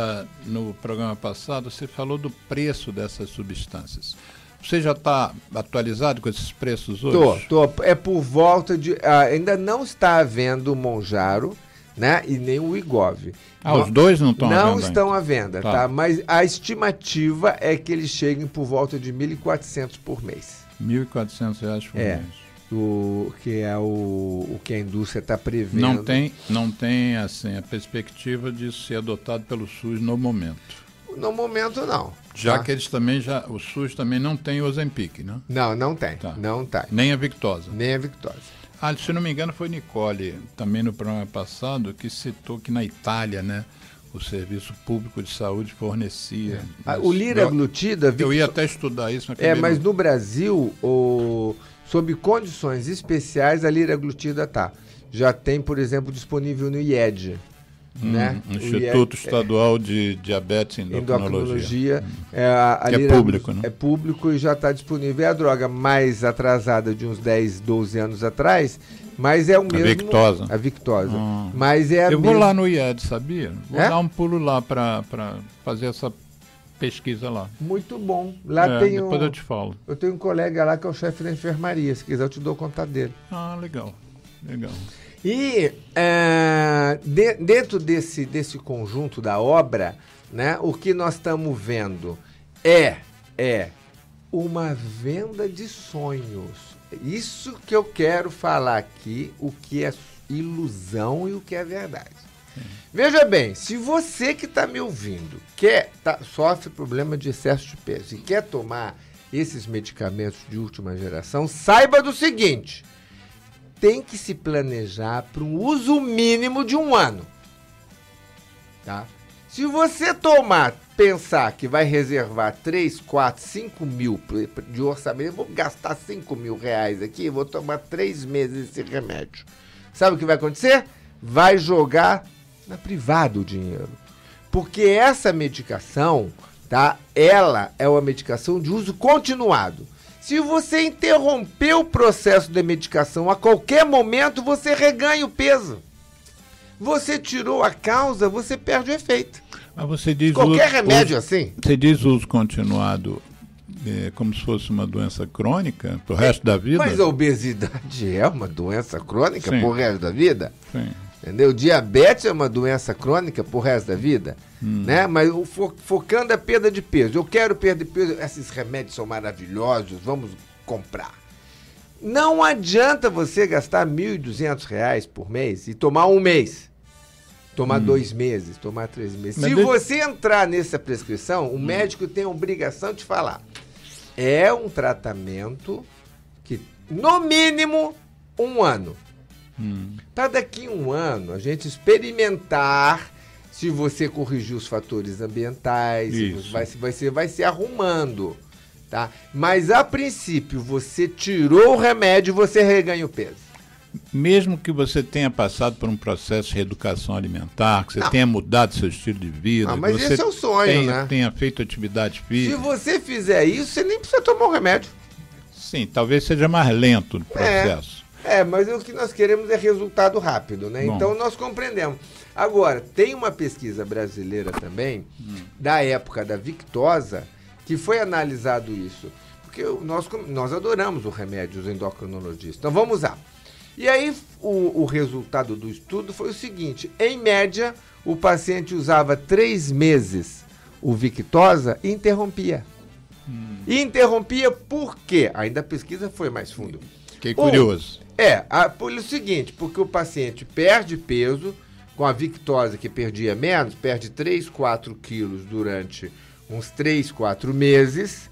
no programa passado, você falou do preço dessas substâncias. Você já está atualizado com esses preços hoje? Tô. É por volta de... ainda não está havendo o Mounjaro, né? E nem o Wegovy. Os dois não estão à venda? Não estão à venda, tá? Mas a estimativa é que eles cheguem por volta de R$ 1.400 por mês. R$ 1.400 por mês. Que é o que a indústria está prevendo. Não tem assim, a perspectiva de ser adotado pelo SUS no momento. No momento, não. Já que eles também o SUS também não tem o Ozempic, né? Não tem. Tá. Não tem. Nem a Victoza. Se não me engano, foi Nicole, também no programa passado, que citou que na Itália, né, o Serviço Público de Saúde fornecia. O liraglutida... Eu ia até estudar isso. Mas no Brasil, sob condições especiais, a liraglutida já tem, por exemplo, disponível no IED. Né? Instituto Estadual de Diabetes e Endocrinologia. É público, né? É público e já está disponível. É a droga mais atrasada de uns 10, 12 anos atrás, mas é o mesmo... A Victoza. Mas é vou lá no IED, sabia? Vou dar um pulo lá para fazer essa pesquisa lá. Muito bom. Lá tem depois eu te falo. Eu tenho um colega lá que é o chefe da enfermaria. Se quiser eu te dou o contato dele. Legal. E dentro desse conjunto da obra, né, o que nós estamos vendo é uma venda de sonhos. Isso que eu quero falar aqui, o que é ilusão e o que é verdade. Veja bem, se você que está me ouvindo sofre problema de excesso de peso e quer tomar esses medicamentos de última geração, saiba do seguinte: tem que se planejar para um uso mínimo de 1 ano. Tá? Se você pensar que vai reservar 3, 4, 5 mil de orçamento, eu vou gastar 5 mil reais aqui, vou tomar 3 meses esse remédio. Sabe o que vai acontecer? vai jogar na privada o dinheiro. Porque essa medicação, tá? Ela é uma medicação de uso continuado. Se você interromper o processo de medicação a qualquer momento, você reganha o peso. Você tirou a causa, você perde o efeito. Mas você diz qualquer remédio assim? Você diz uso continuado como se fosse uma doença crônica pro resto da vida? Mas a obesidade é uma doença crônica pro resto da vida? Sim. Entendeu? Diabetes é uma doença crônica pro resto da vida, né? Mas focando a perda de peso. Eu quero perder peso, esses remédios são maravilhosos, vamos comprar. Não adianta você gastar R$ 1.200 por mês e tomar um mês. Tomar 2 meses, tomar 3 meses. Mas se você entrar nessa prescrição, o médico tem a obrigação de falar. É um tratamento que, no mínimo, 1 ano. Para daqui 1 ano, a gente experimentar se você corrigir os fatores ambientais, você vai se arrumando, tá? Mas, a princípio, você tirou o remédio, você reganha o peso. Mesmo que você tenha passado por um processo de reeducação alimentar, que você tenha mudado seu estilo de vida, mas que você esse é o sonho, né? tenha feito atividade física. Se você fizer isso, você nem precisa tomar o remédio. Sim, talvez seja mais lento o processo. Mas o que nós queremos é resultado rápido, né? Bom. Então nós compreendemos. Agora, tem uma pesquisa brasileira também, da época da Victoza, que foi analisado isso. Porque nós adoramos o remédio, os endocrinologistas. Então vamos lá. E aí o resultado do estudo foi o seguinte: em média, o paciente usava 3 meses o Victoza e interrompia. E interrompia por quê? Ainda a pesquisa foi mais fundo. Fiquei curioso. Pelo seguinte, porque o paciente perde peso, com a Victoza que perdia menos, perde 3, 4 quilos durante uns 3, 4 meses,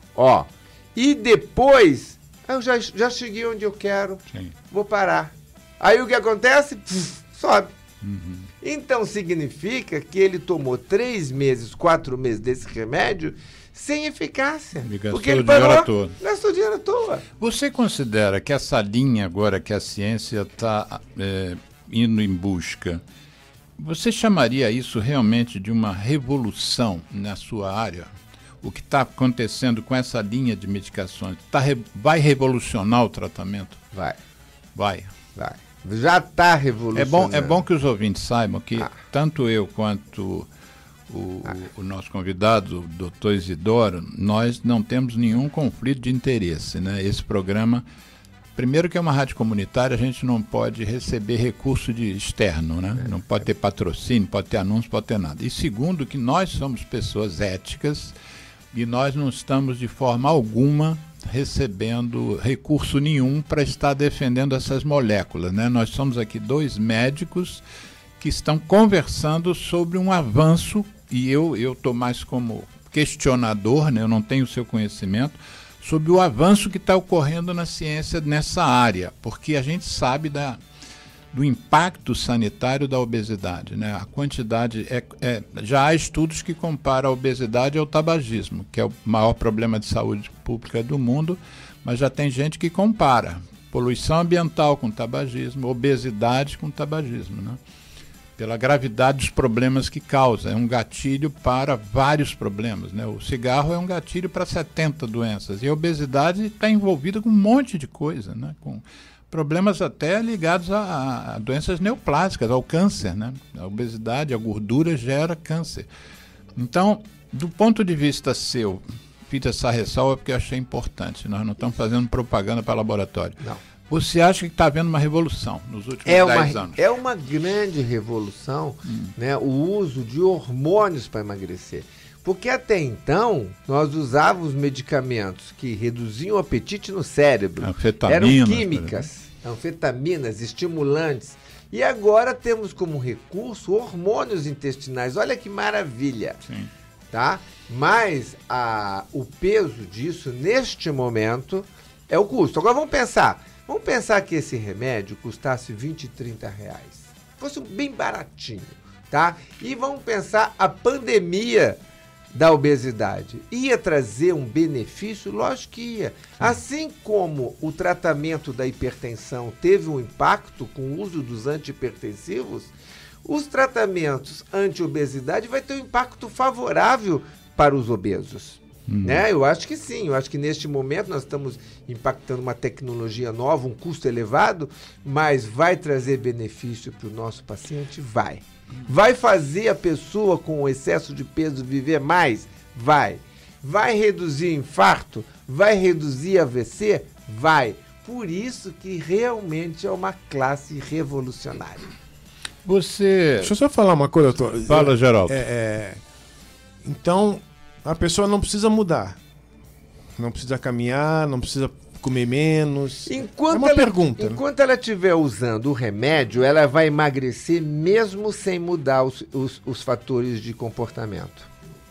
e depois, eu já cheguei onde eu quero, vou parar. Aí o que acontece? Sobe. Então significa que ele tomou 3 meses, 4 meses desse remédio sem eficácia. Porque ele gastou dinheiro à toa. Você considera que essa linha agora que a ciência está indo em busca, você chamaria isso realmente de uma revolução na sua área? O que está acontecendo com essa linha de medicações vai revolucionar o tratamento? Vai. Já está revolucionando. É bom que os ouvintes saibam que tanto eu quanto o nosso convidado, o doutor Isidoro, nós não temos nenhum conflito de interesse, né? Esse programa, primeiro que é uma rádio comunitária, a gente não pode receber recurso externo, né? Não pode ter patrocínio, pode ter anúncio, pode ter nada. E segundo que nós somos pessoas éticas e nós não estamos de forma alguma recebendo recurso nenhum para estar defendendo essas moléculas, né? Nós somos aqui 2 médicos que estão conversando sobre um avanço, e eu estou mais como questionador, né? Eu não tenho o seu conhecimento, sobre o avanço que está ocorrendo na ciência nessa área, porque a gente sabe do impacto sanitário da obesidade, né? A quantidade, já há estudos que comparam a obesidade ao tabagismo, que é o maior problema de saúde pública do mundo, mas já tem gente que compara poluição ambiental com tabagismo, obesidade com tabagismo, né? Pela gravidade dos problemas que causa. É um gatilho para vários problemas, né? O cigarro é um gatilho para 70 doenças, e a obesidade está envolvida com um monte de coisa, né? Com problemas até ligados a doenças neoplásicas, ao câncer, né? A obesidade, a gordura gera câncer. Então, do ponto de vista seu, fiz essa ressalva porque eu achei importante. Nós não estamos fazendo propaganda para laboratório. Não. Você acha que está havendo uma revolução nos últimos 10 anos? É uma grande revolução, né? O uso de hormônios para emagrecer. Porque até então, nós usávamos medicamentos que reduziam o apetite no cérebro. Eram químicas, anfetaminas, estimulantes. E agora temos como recurso hormônios intestinais. Olha que maravilha. Sim. Tá? Mas o peso disso, neste momento, é o custo. Agora vamos pensar que esse remédio custasse 20, 30 reais. Fosse bem baratinho, tá? E vamos pensar a pandemia da obesidade ia trazer um benefício? Lógico que ia. Assim como o tratamento da hipertensão teve um impacto com o uso dos antihipertensivos, os tratamentos anti-obesidade vai ter um impacto favorável para os obesos. Né? Eu acho que sim, eu acho que neste momento nós estamos impactando uma tecnologia nova, um custo elevado, mas vai trazer benefício para o nosso paciente? Vai. Vai fazer a pessoa com excesso de peso viver mais? Vai. Vai reduzir infarto? Vai reduzir AVC? Vai. Por isso que realmente é uma classe revolucionária. Deixa eu só falar uma coisa, doutor. Fala, Geraldo. Então, a pessoa não precisa mudar. Não precisa caminhar, não precisa comer menos. Pergunta. Enquanto ela estiver usando o remédio, ela vai emagrecer mesmo sem mudar os fatores de comportamento.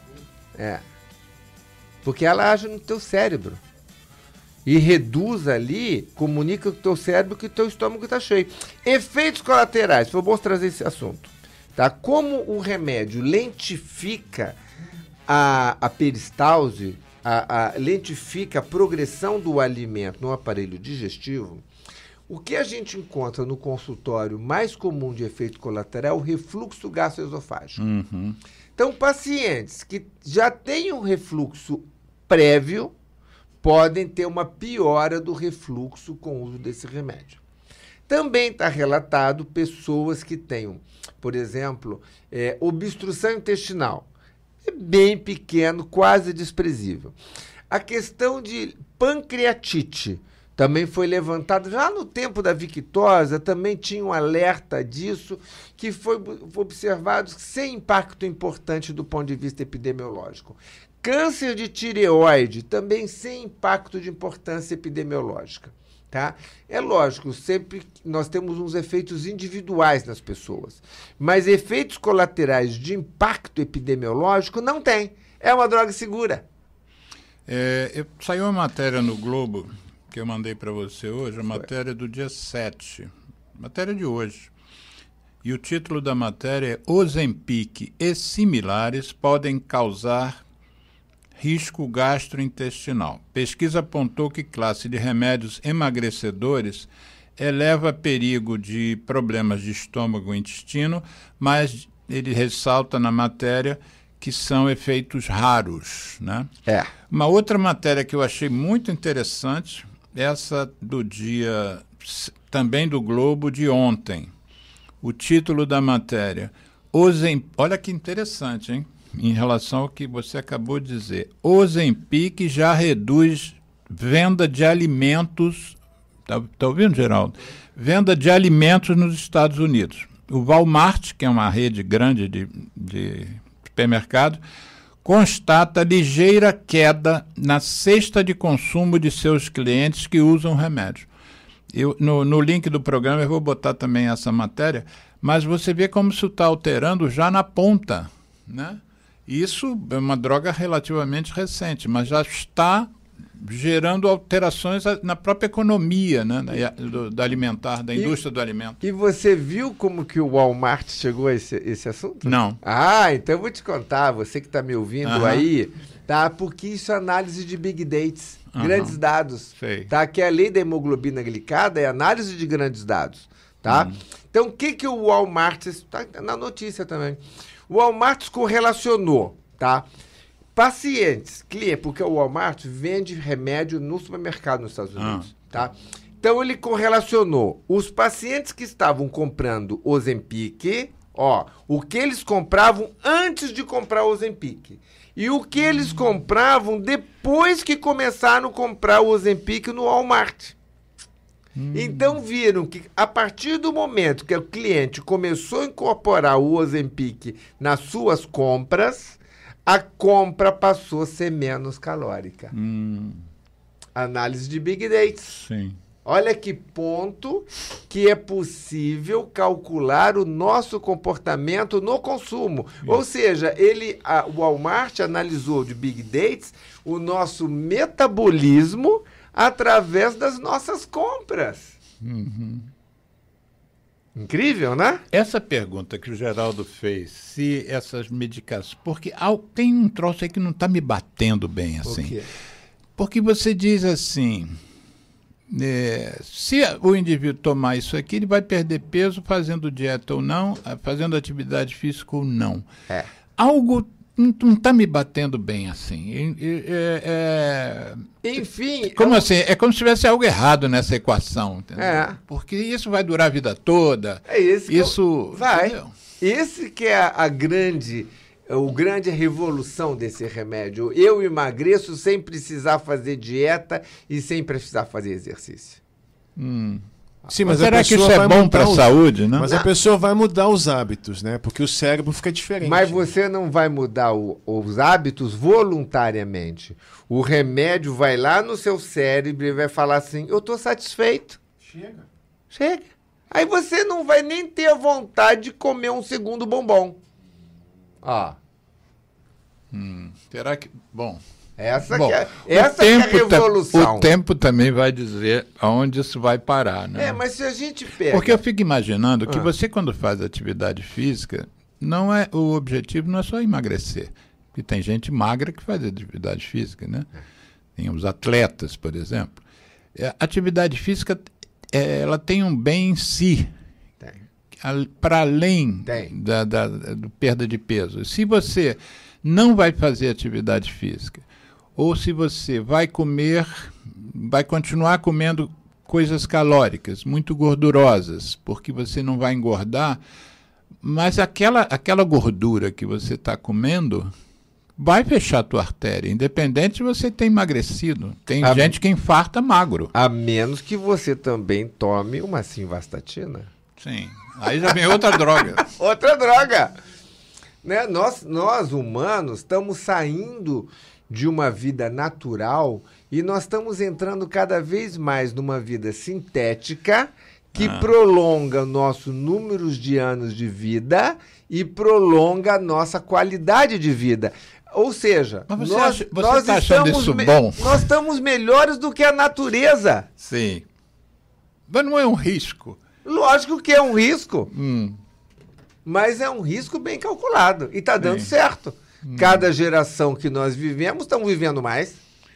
Porque ela age no teu cérebro. E reduz ali, comunica com o teu cérebro que o teu estômago está cheio. Efeitos colaterais, foi bom trazer esse assunto. Tá? Como o remédio lentifica a peristalse, lentifica a progressão do alimento no aparelho digestivo, o que a gente encontra no consultório mais comum de efeito colateral é o refluxo gastroesofágico. Então, pacientes que já têm um refluxo prévio podem ter uma piora do refluxo com o uso desse remédio. Também está relatado pessoas que tenham, por exemplo, obstrução intestinal. É bem pequeno, quase desprezível. A questão de pancreatite também foi levantada. Já no tempo da Victosa também tinha um alerta disso, que foi observado sem impacto importante do ponto de vista epidemiológico. Câncer de tireoide, também sem impacto de importância epidemiológica. Tá? É lógico, sempre nós temos uns efeitos individuais nas pessoas, mas efeitos colaterais de impacto epidemiológico não tem. É uma droga segura. Saiu uma matéria no Globo, que eu mandei para você hoje, a matéria do dia 7, matéria de hoje. E o título da matéria é Ozempic e similares podem causar risco gastrointestinal. Pesquisa apontou que classe de remédios emagrecedores eleva perigo de problemas de estômago e intestino, mas ele ressalta na matéria que são efeitos raros, né? Uma outra matéria que eu achei muito interessante, essa do dia, também do Globo, de ontem. O título da matéria, olha que interessante, hein? Em relação ao que você acabou de dizer. Ozempic já reduz venda de alimentos. Tá ouvindo, Geraldo? Venda de alimentos nos Estados Unidos. O Walmart, que é uma rede grande de supermercado, constata ligeira queda na cesta de consumo de seus clientes que usam remédio. No link do programa eu vou botar também essa matéria, mas você vê como isso está alterando já na ponta, né? Isso é uma droga relativamente recente, mas já está gerando alterações na própria economia, né, da alimentar, da indústria do alimento. E você viu como que o Walmart chegou a esse assunto? Não. Então eu vou te contar, você que está me ouvindo aí, tá? Porque isso é análise de big dates, grandes dados. Sei. Tá? Que a lei da hemoglobina glicada é análise de grandes dados. Tá? Então o que o Walmart, está na notícia também, o Walmart correlacionou, tá? Pacientes, clientes, porque o Walmart vende remédio no supermercado nos Estados Unidos, tá? Então ele correlacionou os pacientes que estavam comprando Ozempic, o que eles compravam antes de comprar o Ozempic e o que eles compravam depois que começaram a comprar o Ozempic no Walmart. Então viram que a partir do momento que o cliente começou a incorporar o Ozempic nas suas compras, a compra passou a ser menos calórica. Análise de Big Data. Sim. Olha que ponto que é possível calcular o nosso comportamento no consumo. Ou seja, o Walmart analisou de Big Data o nosso metabolismo através das nossas compras. Incrível, né? Essa pergunta que o Geraldo fez, se essas medicações... Porque tem um troço aí que não está me batendo bem, assim. O quê? Porque você diz assim, se o indivíduo tomar isso aqui, ele vai perder peso fazendo dieta ou não, fazendo atividade física ou não. Algo não está me batendo bem, assim. Enfim... Como assim? É como se tivesse algo errado nessa equação, entendeu? Porque isso vai durar a vida toda. Vai. Entendeu? Esse que é a grande revolução desse remédio. Eu emagreço sem precisar fazer dieta e sem precisar fazer exercício. Sim, mas será que isso é bom para a saúde, né? Mas a pessoa vai mudar os hábitos, né? Porque o cérebro fica diferente. Mas você não vai mudar os hábitos voluntariamente. O remédio vai lá no seu cérebro e vai falar assim, eu estou satisfeito. Chega. Aí você não vai nem ter a vontade de comer um segundo bombom. Será que... Bom... Essa que é a revolução. O tempo também vai dizer aonde isso vai parar, né? Mas se a gente pega... Porque eu fico imaginando que você, quando faz atividade física, o objetivo não é só emagrecer. Porque tem gente magra que faz atividade física, né? Tem os atletas, por exemplo. A atividade física, ela tem um bem em si. Para além da perda de peso. Se você não vai fazer atividade física, ou se você vai continuar comendo coisas calóricas, muito gordurosas, porque você não vai engordar, mas aquela gordura que você está comendo vai fechar a tua artéria, independente se você ter emagrecido. Tem gente que infarta magro. A menos que você também tome uma simvastatina. Sim, aí já vem outra droga. Outra droga! Né? Nós humanos estamos saindo de uma vida natural e nós estamos entrando cada vez mais numa vida sintética que prolonga nossos números de anos de vida e prolonga a nossa qualidade de vida. Ou seja, mas você está achando isso bom? Nós estamos melhores do que a natureza. Sim. Mas não é um risco? Lógico que é um risco. Mas é um risco bem calculado. E está dando certo. Cada geração que nós vivemos, estamos vivendo mais.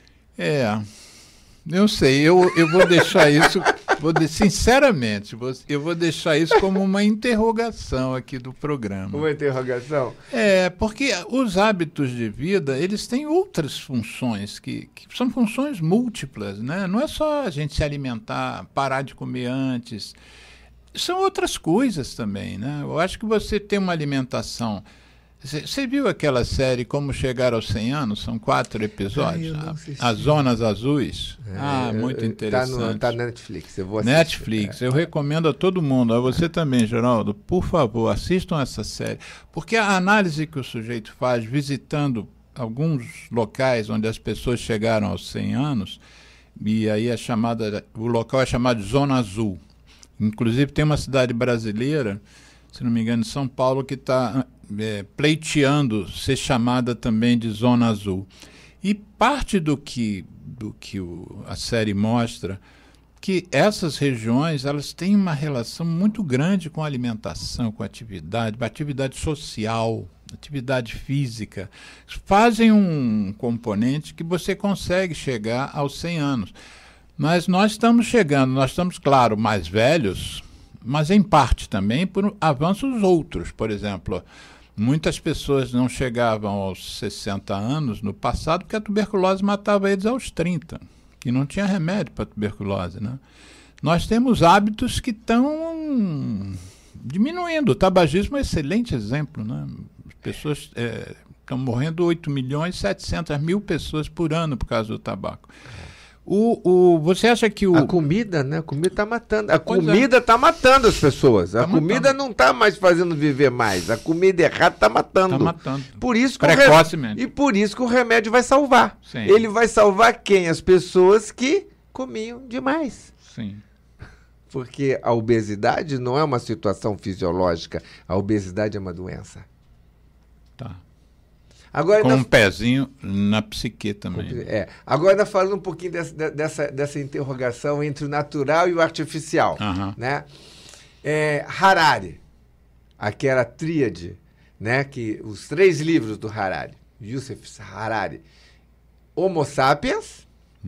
Eu sei. Eu vou deixar isso, sinceramente, eu vou deixar isso como uma interrogação aqui do programa. Uma interrogação? Porque os hábitos de vida, eles têm outras funções, que são funções múltiplas, né? Não é só a gente se alimentar, parar de comer antes... São outras coisas também, né? Eu acho que você tem uma alimentação... Você viu aquela série Como Chegar aos 100 Anos? São 4 episódios. As Zonas Azuis. Muito interessante. Tá na Netflix, eu vou assistir. Netflix, eu recomendo a todo mundo. A você também, Geraldo. Por favor, assistam essa série. Porque a análise que o sujeito faz visitando alguns locais onde as pessoas chegaram aos 100 anos, e aí o local é chamado de Zona Azul. Inclusive tem uma cidade brasileira, se não me engano, em São Paulo, que está pleiteando ser chamada também de Zona Azul. E parte do que a série mostra, que essas regiões elas têm uma relação muito grande com a alimentação, com a atividade social, atividade física. Fazem um componente que você consegue chegar aos 100 anos. Mas nós estamos, claro, mais velhos, mas em parte também por avanços outros. Por exemplo, muitas pessoas não chegavam aos 60 anos no passado porque a tuberculose matava eles aos 30, que não tinha remédio para a tuberculose, né? Nós temos hábitos que estão diminuindo. O tabagismo é um excelente exemplo, né? As pessoas estão morrendo 8.700.000 pessoas por ano por causa do tabaco. Você acha que a comida, né? A comida está matando. A comida está matando as pessoas. A comida não está mais fazendo viver mais. A comida errada está matando. Está matando. Por isso que precocemente. E por isso que o remédio vai salvar. Sim. Ele vai salvar quem? As pessoas que comiam demais. Sim. Porque a obesidade não é uma situação fisiológica. A obesidade é uma doença. Tá. Agora, com um pezinho na psique também. Agora, ainda falando um pouquinho dessa interrogação entre o natural e o artificial. Uhum. Né? Harari, aquela tríade, né? Que os 3 livros do Harari, Yuval Harari, Homo Sapiens,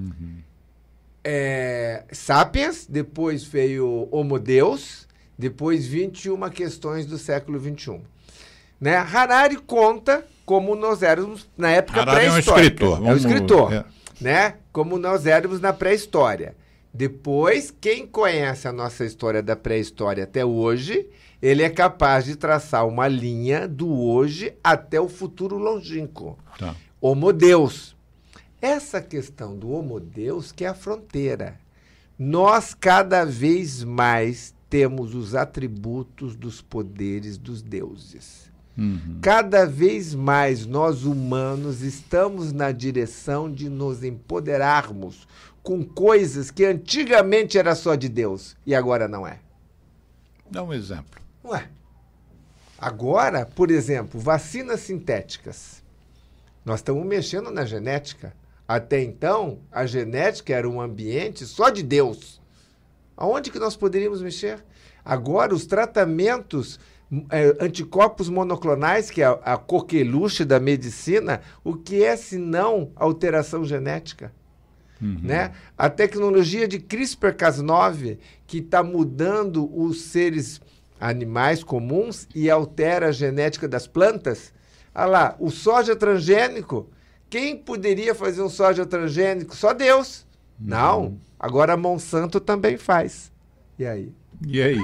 Sapiens, depois veio Homo Deus, depois 21 questões do século XXI. Né? Harari conta como nós éramos na época pré-histórica. É um escritor. Né? Como nós éramos na pré-história. Depois, quem conhece a nossa história da pré-história até hoje, ele é capaz de traçar uma linha do hoje até o futuro longínquo. Tá. Homo Deus. Essa questão do Homo Deus que é a fronteira. Nós, cada vez mais, temos os atributos dos poderes dos deuses. Cada vez mais nós humanos estamos na direção de nos empoderarmos com coisas que antigamente era só de Deus e agora não é. Dá um exemplo. Não é. Agora, por exemplo, vacinas sintéticas. Nós estamos mexendo na genética. Até então, a genética era um ambiente só de Deus. Aonde que nós poderíamos mexer? Agora, os tratamentos anticorpos monoclonais, que é a coqueluche da medicina, o que é senão alteração genética? Né? A tecnologia de CRISPR-Cas9, que está mudando os seres animais comuns e altera a genética das plantas. Olha lá, o soja transgênico, quem poderia fazer um soja transgênico? Só Deus. Não, agora a Monsanto também faz. E aí? E aí?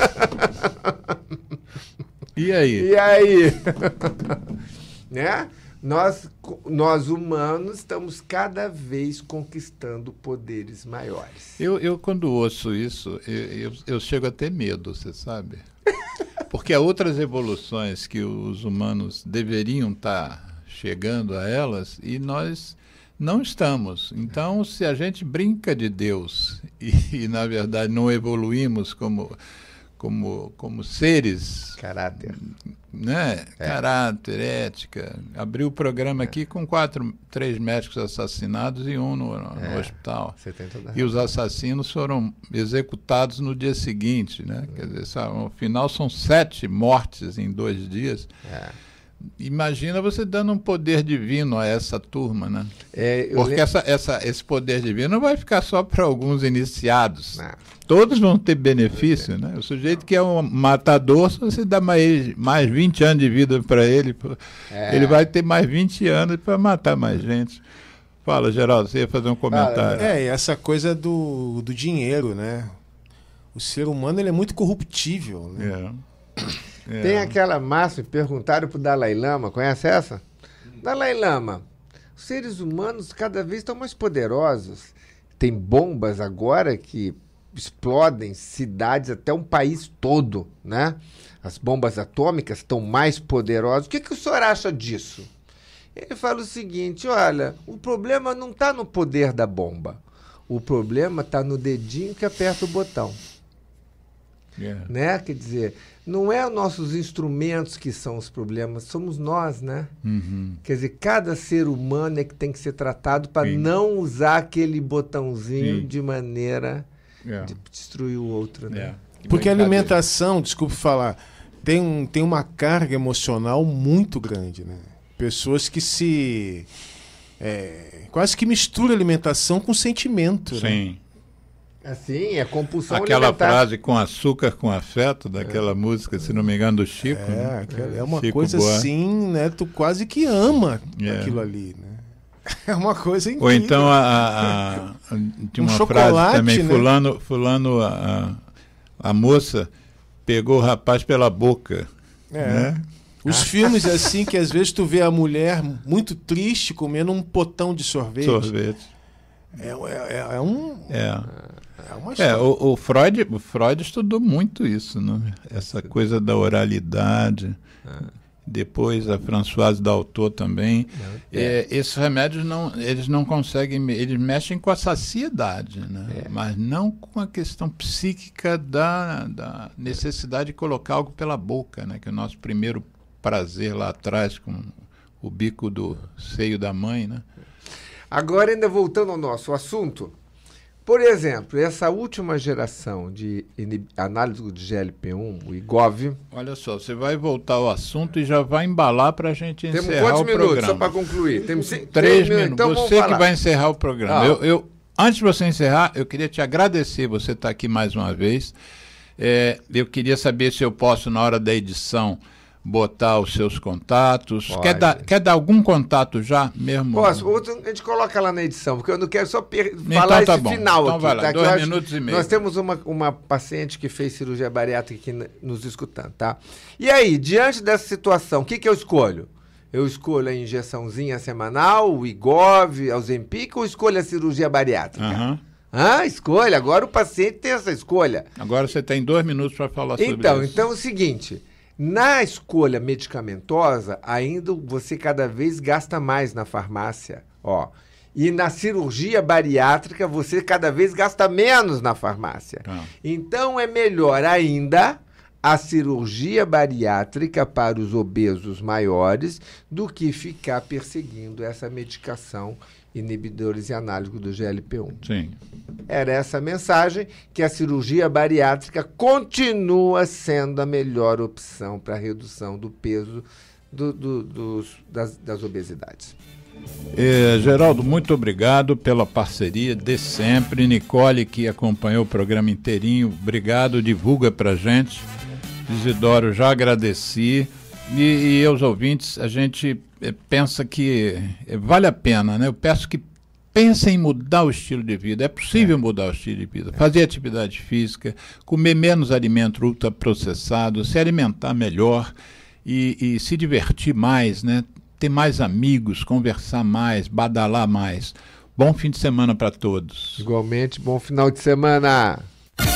E aí? E aí? Né? Nós humanos estamos cada vez conquistando poderes maiores. Eu quando ouço isso, eu chego a ter medo, você sabe? Porque há outras evoluções que os humanos deveriam estar chegando a elas e nós não estamos. Então, se a gente brinca de Deus e na verdade, não evoluímos como seres... Caráter. Né? Caráter, ética. Abri o programa aqui com 3 médicos assassinados e um no hospital. Você tem toda a e os assassinos foram executados no dia seguinte. Né? Quer dizer, no final são 7 mortes em 2 dias. Imagina você dando um poder divino a essa turma, né? Porque esse poder divino não vai ficar só para alguns iniciados. Não. Todos vão ter benefício, né? O sujeito que é um matador, se você dá mais 20 anos de vida para ele, ele vai ter mais 20 anos para matar mais gente. Fala, Geraldo, você ia fazer um comentário. Essa coisa do dinheiro, né? O ser humano ele é muito corruptível, né? Tem aquela máxima, perguntaram para o Dalai Lama, conhece essa? Dalai Lama, os seres humanos cada vez estão mais poderosos. Tem bombas agora que explodem cidades, até um país todo, né? As bombas atômicas estão mais poderosas. O que o senhor acha disso? Ele fala o seguinte, olha, o problema não está no poder da bomba. O problema está no dedinho que aperta o botão. Né? Quer dizer, não é os nossos instrumentos que são os problemas, somos nós, né? Quer dizer, cada ser humano é que tem que ser tratado para não usar aquele botãozinho de maneira de destruir o outro, né? Porque a alimentação, desculpe falar, tem uma carga emocional muito grande, né? Pessoas que quase que misturam alimentação com sentimento, Sim. Né? Assim, é compulsão Aquela alimentar. frase com açúcar, com afeto, daquela música, se não me engano, do Chico. É uma Chico coisa Buarque. assim, né? Tu quase que ama aquilo ali, né? É uma coisa incrível. Ou então tinha uma frase também, né? fulano a moça pegou o rapaz pela boca. Né? Os filmes assim que às vezes tu vê a mulher muito triste comendo um potão de sorvete. É uma história. O Freud estudou muito isso, né? Essa coisa da oralidade. Depois a Françoise Daltot também. Esses remédios eles não conseguem, eles mexem com a saciedade, né? Mas não com a questão psíquica da necessidade de colocar algo pela boca, né? Que é o nosso primeiro prazer lá atrás com o bico do seio da mãe, né? Agora, ainda voltando ao nosso assunto, Por exemplo, essa última geração de análise de GLP-1, o IGOV... Olha só, você vai voltar ao assunto e já vai embalar para a gente encerrar o programa. Temos quantos minutos, só para concluir? Temos 3 minutos. Então você que vai encerrar o programa. Antes de você encerrar, eu queria te agradecer, você está aqui mais uma vez. Eu queria saber se eu posso, na hora da edição, botar os seus contatos. Quer dar algum contato já mesmo? Posso. Outro, a gente coloca lá na edição, porque eu não quero só falar esse final então aqui. Vai lá, tá? 2 minutos e meio. Nós temos uma paciente que fez cirurgia bariátrica aqui nos escutando, tá? E aí, diante dessa situação, o que eu escolho? Eu escolho a injeçãozinha semanal, o IGOV, a Ozempic, ou escolho a cirurgia bariátrica? Escolha. Agora o paciente tem essa escolha. Agora você tem 2 minutos para falar sobre isso. Então é o seguinte... Na escolha medicamentosa, ainda você cada vez gasta mais na farmácia, E na cirurgia bariátrica, você cada vez gasta menos na farmácia. Então, é melhor ainda a cirurgia bariátrica para os obesos maiores do que ficar perseguindo essa medicação inibidores e análogos do GLP-1. Sim. Era essa a mensagem, que a cirurgia bariátrica continua sendo a melhor opção para a redução do peso das obesidades. Geraldo, muito obrigado pela parceria de sempre. Nicole, que acompanhou o programa inteirinho, obrigado, divulga pra gente. Isidoro, já agradeci. E aos ouvintes, a gente pensa que vale a pena, né? Eu peço que pensem em mudar o estilo de vida. É possível mudar o estilo de vida. Fazer atividade física, comer menos alimento ultraprocessado, se alimentar melhor e se divertir mais, né? Ter mais amigos, conversar mais, badalar mais. Bom fim de semana para todos. Igualmente, bom final de semana.